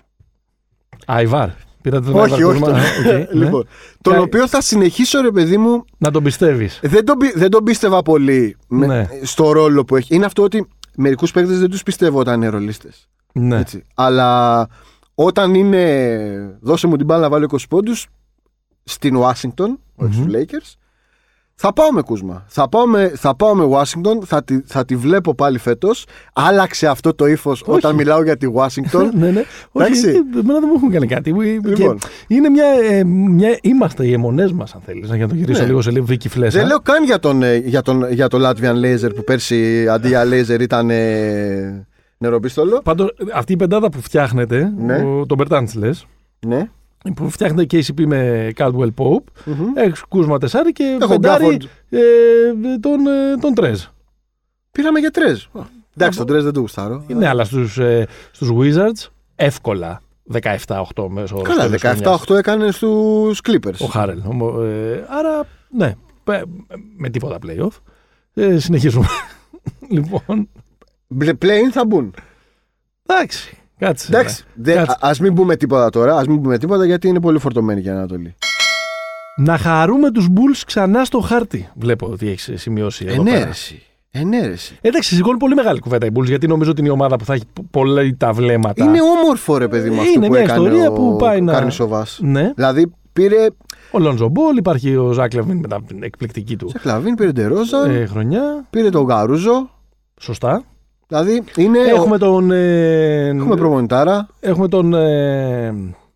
Speaker 1: Αϊβάρ. Πήρατε τον
Speaker 2: όχι,
Speaker 1: Αϊβάρ
Speaker 2: όχι. Τον... Okay, λοιπόν, ναι. Τον και... οποίο θα συνεχίσω, ρε παιδί μου.
Speaker 1: Να τον πιστεύεις.
Speaker 2: Δεν τον, δεν τον πίστευα πολύ με,
Speaker 1: ναι.
Speaker 2: στο ρόλο που έχει. Είναι αυτό ότι μερικούς παίκτες δεν τους πιστεύω όταν είναι ρολίστες.
Speaker 1: Ναι.
Speaker 2: Έτσι. Αλλά όταν είναι. Δώσε μου την μπάλα να βάλω είκοσι πόντους στην Ουάσιγκτον, mm-hmm. όχι στους Lakers. Θα πάω με Κούσμα. Θα πάω με, θα πάω με Washington, θα τη, θα τη βλέπω πάλι φέτος. Άλλαξε αυτό το ύφος όταν μιλάω για τη Washington.
Speaker 1: ναι, ναι. Όχι, εμένα δεν μου έχουν κάνει κάτι. Λοιπόν. Είναι μια, ε, μια. Είμαστε οι αιμονές μας, αν θέλεις. Για να το γυρίσω ναι. λίγο σε λίγο Βίκυ Φλέσσα.
Speaker 2: Δεν λέω καν για τον, για τον, για τον Latvian Laser που πέρσι αντί για Laser ήταν ε, νεροπίστολο.
Speaker 1: Πάντως αυτή η πεντάδα που φτιάχνετε,
Speaker 2: ναι.
Speaker 1: ο, τον Μπερτάνης λες.
Speaker 2: Ναι.
Speaker 1: Που φτιάχνεται κέι σι πι με Caldwell Pope,
Speaker 2: mm-hmm.
Speaker 1: έχει Κούσμα τεσάρι και
Speaker 2: έχω
Speaker 1: πεντάρι ε, τον, ε, τον Τρέζ.
Speaker 2: Πήραμε για Τρέζ. Oh. Εντάξει, τον Τρέζ δεν το γουστάρω.
Speaker 1: Ναι, αλλά στους, ε, στους Wizards εύκολα δεκαεπτά οκτώ μέσω όρος.
Speaker 2: Καλά, δεκαεπτά οκτώ έκανε στους Clippers.
Speaker 1: Ο Χάρελ. Ε, άρα, ναι, με τίποτα playoff. Ε, συνεχίζουμε. Λοιπόν.
Speaker 2: Play-in θα μπουν.
Speaker 1: Εντάξει. Κάτσε.
Speaker 2: Εντάξει, δε, α, ας μην πούμε τίποτα τώρα, ας μην πούμε τίποτα γιατί είναι πολύ φορτωμένη για Ανατολή.
Speaker 1: Να χαρούμε τους Bulls ξανά στο χάρτη. Βλέπω ότι έχεις σημειώσει εδώ
Speaker 2: ε, ναι,
Speaker 1: πέρα.
Speaker 2: Εσύ. Ε, ναι, ρε.
Speaker 1: Εντάξει, σηκώνει πολύ μεγάλη κουβέντα η Bulls, γιατί νομίζω ότι είναι η ομάδα που θα έχει πολλά τα βλέμματα.
Speaker 2: Είναι όμορφο, ρε παιδί μου, αυτό
Speaker 1: είναι
Speaker 2: που
Speaker 1: μια
Speaker 2: έκανε
Speaker 1: ιστορία
Speaker 2: ο
Speaker 1: που πάει να...
Speaker 2: Καρνισοβάς.
Speaker 1: Ναι.
Speaker 2: Δηλαδή πήρε.
Speaker 1: Ο Λόντζο Μπολ, υπάρχει ο Ζακ Λαβίν με την εκπληκτική του
Speaker 2: Ζακ Λαβίν, πήρε Ντερόζαν.
Speaker 1: ε, χρονιά.
Speaker 2: Πήρε τον Γκαρούζο.
Speaker 1: Σωστά.
Speaker 2: Δηλαδή είναι.
Speaker 1: Έχουμε τον. Ε,
Speaker 2: έχουμε προπονητάρα.
Speaker 1: Έχουμε τον. Ε,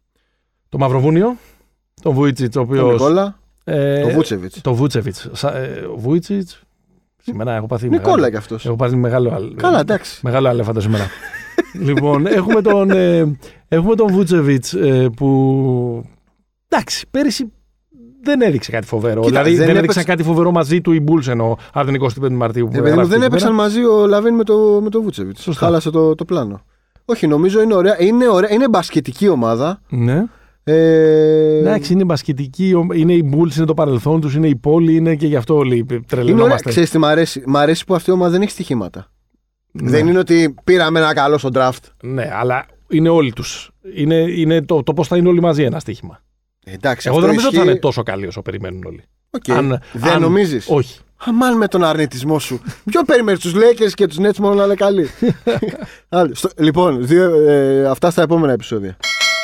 Speaker 1: το Μαυροβούνιο. Τον Βούιτσιτς, ο οποίος.
Speaker 2: Τον Νικόλα.
Speaker 1: Ε,
Speaker 2: τον Βούτσεβιτς.
Speaker 1: Το Βούτσεβιτς. Ο Βούιτσιτς. Σήμερα έχω πάθει.
Speaker 2: Νικόλα κι αυτός.
Speaker 1: Έχω πάθει μεγάλο.
Speaker 2: Καλά, εντάξει.
Speaker 1: Μεγάλο αλέφαντο σήμερα. Λοιπόν, έχουμε τον, ε, έχουμε τον Βούτσεβιτς ε, που. Εντάξει, πέρυσι δεν έδειξε κάτι φοβερό.
Speaker 2: Κοίτα,
Speaker 1: δηλαδή δεν,
Speaker 2: δεν
Speaker 1: έδειξαν
Speaker 2: έπαιξε...
Speaker 1: κάτι φοβερό μαζί του οι Bulls εννοώ από την εικοστή πέμπτη Μαρτίου. Που
Speaker 2: ε, δεν έπαιξαν μαζί ο Λαβίν με το, με το Βούτσεβιτς. Χάλασε το, το πλάνο. Όχι, νομίζω είναι ωραία. Είναι, ωραία. Είναι μπασκετική ομάδα.
Speaker 1: Ναι.
Speaker 2: Ε...
Speaker 1: Εντάξει, είναι μπασκετική. Είναι οι Bulls, είναι το παρελθόν τους, είναι η πόλη, είναι και γι' αυτό όλοι τρελαινόμαστε.
Speaker 2: Ξέρεις τι μ' αρέσει. Μ' αρέσει που αυτή η ομάδα δεν έχει στοιχήματα.
Speaker 1: Ναι.
Speaker 2: Δεν είναι ότι πήραμε ένα καλό στο draft.
Speaker 1: Ναι, αλλά είναι όλοι τους. Είναι, είναι το, το πώς θα είναι όλοι μαζί ένα στοίχημα.
Speaker 2: Εντάξει,
Speaker 1: εγώ δεν νομίζω
Speaker 2: ισχύει...
Speaker 1: ότι θα είναι τόσο καλοί όσο περιμένουν όλοι.
Speaker 2: Okay.
Speaker 1: Αν,
Speaker 2: δεν
Speaker 1: αν...
Speaker 2: νομίζεις?
Speaker 1: Όχι.
Speaker 2: Αμάν με τον αρνητισμό σου. Ποιο περιμένεις τους Lakers και τους Nets μόνο να είναι καλοί? Στο... Λοιπόν, δύο, ε, αυτά στα επόμενα επεισόδια.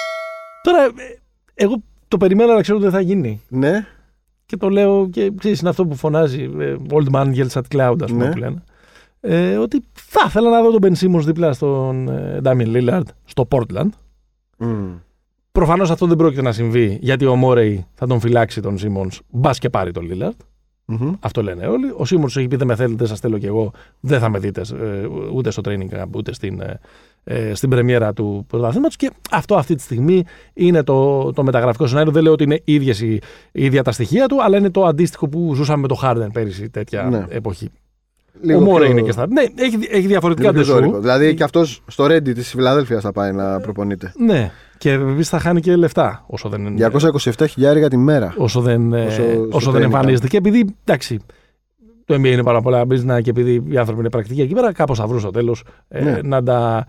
Speaker 1: Τώρα, εγώ το περιμένω, αλλά ξέρω ότι δεν θα γίνει.
Speaker 2: Ναι.
Speaker 1: Και το λέω και ξέρεις, είναι αυτό που φωνάζει ε, Old Man Yells at Cloud, ας πούμε,
Speaker 2: ναι.
Speaker 1: που λένε. Ε, ότι θα ήθελα να δω τον Ben Simmons δίπλα στον ε, Damian Lillard στο Portland.
Speaker 2: Mm.
Speaker 1: Προφανώς αυτό δεν πρόκειται να συμβεί, γιατί ο Morey θα τον φυλάξει τον Simmons, μπας και πάρει τον Lillard.
Speaker 2: Mm-hmm.
Speaker 1: Αυτό λένε όλοι. Ο Simmons έχει πει: δεν με θέλετε, σας θέλω κι εγώ. Δεν θα με δείτε ε, ούτε στο training camp, ούτε στην, ε, ε, στην πρεμιέρα του πρωταθλήματος. Και αυτό αυτή τη στιγμή είναι το, το μεταγραφικό σενάριο. Δεν λέω ότι είναι ίδιες η, ίδια τα στοιχεία του, αλλά είναι το αντίστοιχο που ζούσαμε με το Harden πέρυσι τέτοια ναι. εποχή.
Speaker 2: Λίγο
Speaker 1: ο Morey
Speaker 2: πιο...
Speaker 1: είναι και στα. Ναι, έχει, έχει διαφορετικά ντεσού.
Speaker 2: Δηλαδή και αυτός στο Reddit της Φιλαδέλφειας θα πάει να προπονείται.
Speaker 1: Ναι. Και επίσης θα χάνει και λεφτά όσο δεν.
Speaker 2: διακόσια είκοσι επτά χιλιάδες τη μέρα.
Speaker 1: Όσο δεν, όσο, όσο δεν εμφανίζεται. Και επειδή. Εντάξει, το N B A είναι πάρα πολλά business και επειδή οι άνθρωποι είναι πρακτικοί εκεί πέρα, κάπως θα βρουν στο τέλος ναι. ε, να τα.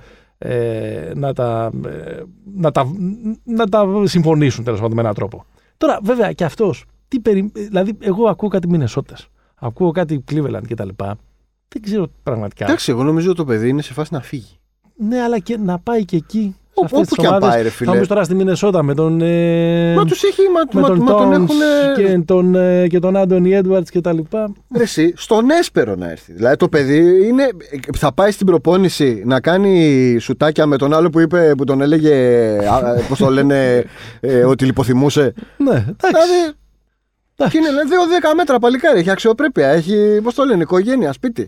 Speaker 1: Ε, να, τα, ε, να, τα, να τα συμφωνήσουν τέλος πάντων με έναν τρόπο. Τώρα, βέβαια, και αυτός. Τι περι... Δηλαδή, εγώ ακούω κάτι Μινεσότας, ακούω κάτι Cleveland κτλ. Δεν ξέρω πραγματικά.
Speaker 2: Εντάξει, εγώ νομίζω ότι το παιδί είναι σε φάση να φύγει.
Speaker 1: Ναι, αλλά και να πάει και εκεί.
Speaker 2: Όπου και αν πάει, ρε φίλε.
Speaker 1: Θα μπει τώρα στη Μινεσότα με τον. Ε,
Speaker 2: μα τους έχει. Μα,
Speaker 1: με
Speaker 2: μα,
Speaker 1: τον,
Speaker 2: μα τον έχουν.
Speaker 1: Και τον, ε, και τον Άντονι Έντουαρτς και τα λοιπά.
Speaker 2: Ρε εσύ, στον έσπερο να έρθει. Δηλαδή το παιδί είναι, θα πάει στην προπόνηση να κάνει σουτάκια με τον άλλο που είπε, που τον έλεγε. Πώς το λένε, ε, ότι λιποθυμούσε.
Speaker 1: Ναι, εντάξει.
Speaker 2: Δηλαδή. Και είναι δύο δέκα μέτρα παλικάρι. Έχει αξιοπρέπεια. Έχει, πώς το λένε, οικογένεια, σπίτι.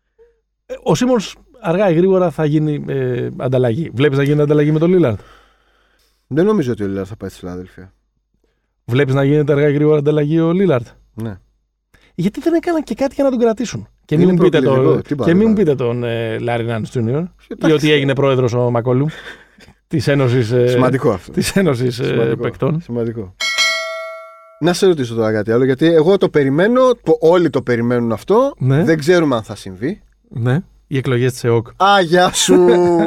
Speaker 1: Ο Σίμονς αργά ή γρήγορα θα γίνει ε, ανταλλαγή. Βλέπεις να γίνει ανταλλαγή με τον Λίλαρντ?
Speaker 2: Δεν νομίζω ότι ο Λίλαρντ θα πάει στη Φιλαδέλφεια.
Speaker 1: Βλέπεις να γίνεται αργά ή γρήγορα ανταλλαγή ο Λίλαρντ?
Speaker 2: Ναι.
Speaker 1: Γιατί δεν έκαναν και κάτι για να τον κρατήσουν. Και μην μου πείτε, το, και μην πείτε τον ε, Λάρι Νάντς Τζούνιορ ή ότι έγινε πρόεδρος ο Μακόλουμ της Ένωσης, ε,
Speaker 2: σημαντικό αυτό.
Speaker 1: Της Ένωσης ε, Παικτών.
Speaker 2: Σημαντικό. Να σε ρωτήσω τώρα κάτι άλλο, γιατί εγώ το περιμένω, το, όλοι το περιμένουν αυτό. Ναι. Δεν ξέρουμε αν θα συμβεί.
Speaker 1: Ναι. Οι εκλογές της ΕΟΚ.
Speaker 2: Α, γεια σου!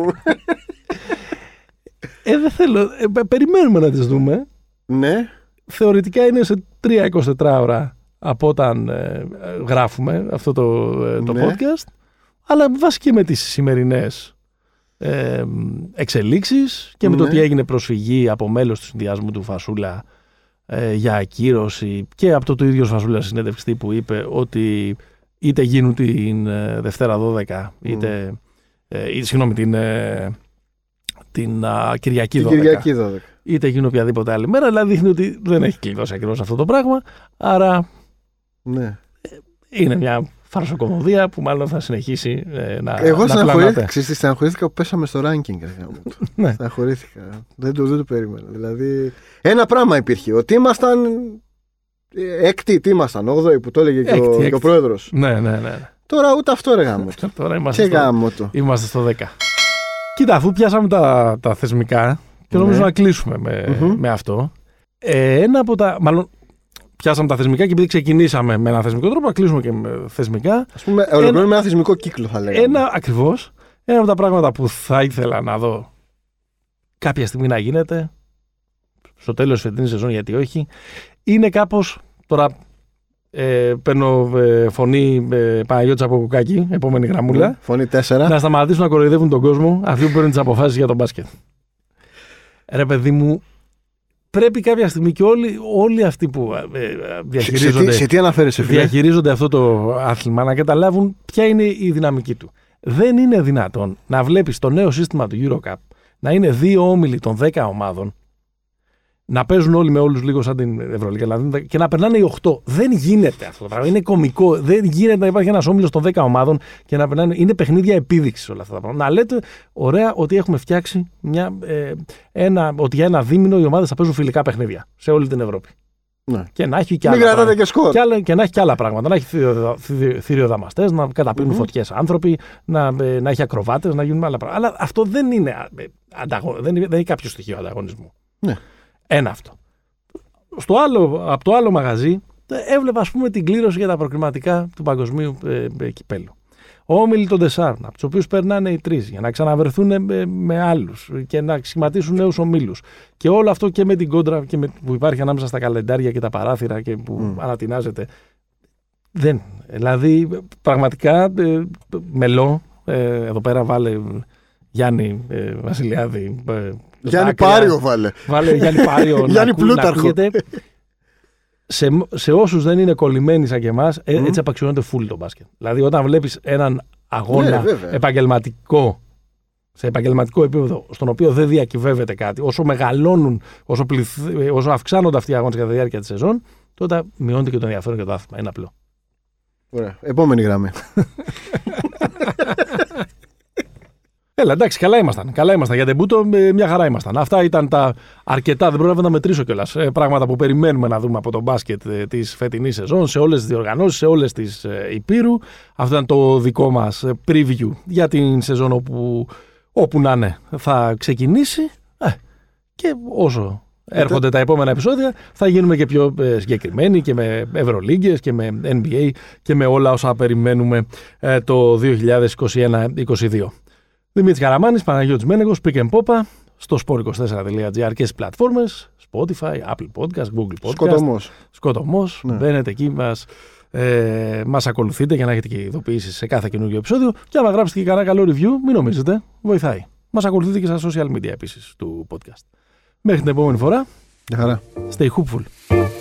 Speaker 1: ε, δεν θέλω. Ε, περιμένουμε να τις δούμε.
Speaker 2: Ναι.
Speaker 1: Θεωρητικά είναι σε τρία με είκοσι τέσσερα ώρα από όταν ε, γράφουμε αυτό το, ε, το ναι. podcast. Αλλά βάσει και με τις σημερινές ε, εξελίξεις και με ναι. το ότι έγινε προσφυγή από μέλος του συνδυασμού του Φασούλα ε, για ακύρωση και από το το ίδιο Φασούλα συνέντευξη που είπε ότι είτε γίνουν την ε, Δευτέρα δώδεκα είτε mm. ε, συγγνώμη την, ε, την α, Κυριακή,
Speaker 2: την
Speaker 1: δώδεκα,
Speaker 2: Κυριακή δώδεκα
Speaker 1: είτε γίνουν οποιαδήποτε άλλη μέρα, δηλαδή δείχνει ότι δεν έχει κλειδώσει ακριβώς αυτό το πράγμα, άρα
Speaker 2: ναι.
Speaker 1: ε, είναι μια φαρσοκομωδία που μάλλον θα συνεχίσει ε, να
Speaker 2: εγώ
Speaker 1: να πλανάται.
Speaker 2: Στεναχωρήθηκα που πέσαμε στο ranking. Ναι. Στεναχωρήθηκα. Δεν το, δεν το περίμενα. Δηλαδή, ένα πράγμα υπήρχε. Ότι ήμασταν έκτη, τι ήμασταν, όγδοη που το έλεγε έκτη, και, ο, και ο πρόεδρος.
Speaker 1: Ναι, ναι, ναι.
Speaker 2: Τώρα ούτε αυτό ρε γάμο του.
Speaker 1: Τώρα είμαστε, στο,
Speaker 2: γάμο του.
Speaker 1: είμαστε στο δέκα. Κοίτα, αφού πιάσαμε τα, τα θεσμικά και νομίζω ναι. να κλείσουμε με, mm-hmm. με αυτό. Ε, ένα από τα. Μάλλον πιάσαμε τα θεσμικά και επειδή ξεκινήσαμε με ένα θεσμικό τρόπο, να κλείσουμε και με θεσμικά.
Speaker 2: Ας πούμε, ολοκληρώνουμε ένα, ένα θεσμικό κύκλο, θα λέγαμε.
Speaker 1: Ένα, ακριβώς. Ένα από τα πράγματα που θα ήθελα να δω κάποια στιγμή να γίνεται, στο τέλος της φετινής σεζόν, γιατί όχι, είναι κάπως. Τώρα Ε, παίρνω ε, φωνή ε, Παναγιώτη από Κουκάκι, επόμενη γραμμούλα.
Speaker 2: Mm, φωνή τέσσερα.
Speaker 1: Να σταματήσουν να κοροϊδεύουν τον κόσμο αυτοί που παίρνουν τις αποφάσεις για τον μπάσκετ. Ρε παιδί μου, πρέπει κάποια στιγμή και όλοι, όλοι αυτοί που ε, διαχειρίζονται,
Speaker 2: σε, σε, σε τι αναφέρεσαι, φίλε?
Speaker 1: διαχειρίζονται αυτό το άθλημα να καταλάβουν ποια είναι η δυναμική του. Δεν είναι δυνατόν να βλέπεις το νέο σύστημα του EuroCup να είναι δύο όμιλοι των δέκα ομάδων, να παίζουν όλοι με όλους λίγο σαν την Ευρωλίγα δηλαδή, και να περνάνε οι οκτώ. Δεν γίνεται αυτό το πράγμα. Είναι κωμικό. Δεν γίνεται να υπάρχει ένας όμιλος των δέκα ομάδων και να περνάνε. Είναι παιχνίδια επίδειξης όλα αυτά τα πράγματα. Να λέτε ωραία ότι έχουμε φτιάξει μια, ε, ένα, ότι για ένα δίμηνο οι ομάδες θα παίζουν φιλικά παιχνίδια σε όλη την Ευρώπη.
Speaker 2: Ναι.
Speaker 1: Και να έχει και
Speaker 2: Μην
Speaker 1: άλλα
Speaker 2: κρατάτε
Speaker 1: πράγματα.
Speaker 2: Και σκορ.
Speaker 1: Και, άλλα, και να έχει και άλλα πράγματα. Να έχει θηριοδαμαστές, να καταπίνουν mm-hmm. φωτιές άνθρωποι, να, ε, να έχει ακροβάτες, να γίνουν άλλα πράγματα. Αλλά αυτό δεν είναι, ε, ανταγω... δεν είναι, δεν είναι κάποιο στοιχείο ανταγωνισμού.
Speaker 2: Ναι.
Speaker 1: Ένα αυτό. Στο άλλο, από το άλλο μαγαζί έβλεπα, ας πούμε, την κλήρωση για τα προκριματικά του παγκοσμίου ε, ε, κυπέλου. Όμιλοι των τεσσάρων, από τους οποίους περνάνε οι τρεις για να ξαναβρεθούν με, με άλλους και να σχηματίσουν νέους ομίλους. Και όλο αυτό και με την κόντρα και με, που υπάρχει ανάμεσα στα καλεντάρια και τα παράθυρα και που mm. ανατινάζεται. Δεν. Δηλαδή, πραγματικά, ε, μελό, ε, εδώ πέρα βάλε Γιάννη ε, Βασιλιάδη. Ε,
Speaker 2: Γιάννη Πάριο βάλε.
Speaker 1: Βάλε Γιάννη Πάριο.
Speaker 2: Γιάννη Πλούταρχο.
Speaker 1: Σε, σε όσους δεν είναι κολλημένοι σαν και εμάς, mm. έτσι απαξιώνεται φουλ το μπάσκετ. Δηλαδή, όταν βλέπεις έναν αγώνα yeah, επαγγελματικό, σε επαγγελματικό επίπεδο, στον οποίο δεν διακυβεύεται κάτι, όσο μεγαλώνουν, όσο, πληθ, όσο αυξάνονται αυτοί οι αγώνες κατά τη διάρκεια της σεζόν, τότε μειώνεται και το ενδιαφέρον για το άθλημα. Είναι απλό.
Speaker 2: Ωραία. Επόμενη γραμμή.
Speaker 1: Έλα, εντάξει, καλά ήμασταν. Καλά ήμασταν. Για τεμπούτο, μια χαρά ήμασταν. Αυτά ήταν τα αρκετά, δεν πρόλαβα να μετρήσω κιόλας, πράγματα που περιμένουμε να δούμε από το μπάσκετ της φετινής σεζόν, σε όλες τις διοργανώσεις, σε όλες τις υπήρου. Αυτό ήταν το δικό μας preview για την σεζόν όπου, όπου να είναι θα ξεκινήσει. Ε, και όσο έρχονται τα επόμενα επεισόδια, θα γίνουμε και πιο συγκεκριμένοι και με Ευρωλίγκες και με N B A και με όλα όσα περιμένουμε το δύο χιλιάδες είκοσι ένα είκοσι δύο. Δημήτρης Καραμάνης, Παναγιώτης Μένεγος, Pick and Popa, στο σπορ είκοσι τέσσερα τελεία τζι άρ και στις πλατφόρμες, Spotify, Apple Podcast, Google Podcast.
Speaker 2: Σκοτωμός.
Speaker 1: Σκοτωμός. Ναι. Μπαίνετε εκεί, μας, ε, μας ακολουθείτε για να έχετε και ειδοποιήσεις σε κάθε καινούργιο επεισόδιο. Και άμα γράψετε και κανένα καλό review, μην νομίζετε, βοηθάει. Μας ακολουθείτε και στα social media επίσης του podcast. Μέχρι την επόμενη φορά.
Speaker 2: Γεια χαρά.
Speaker 1: Stay hoopful.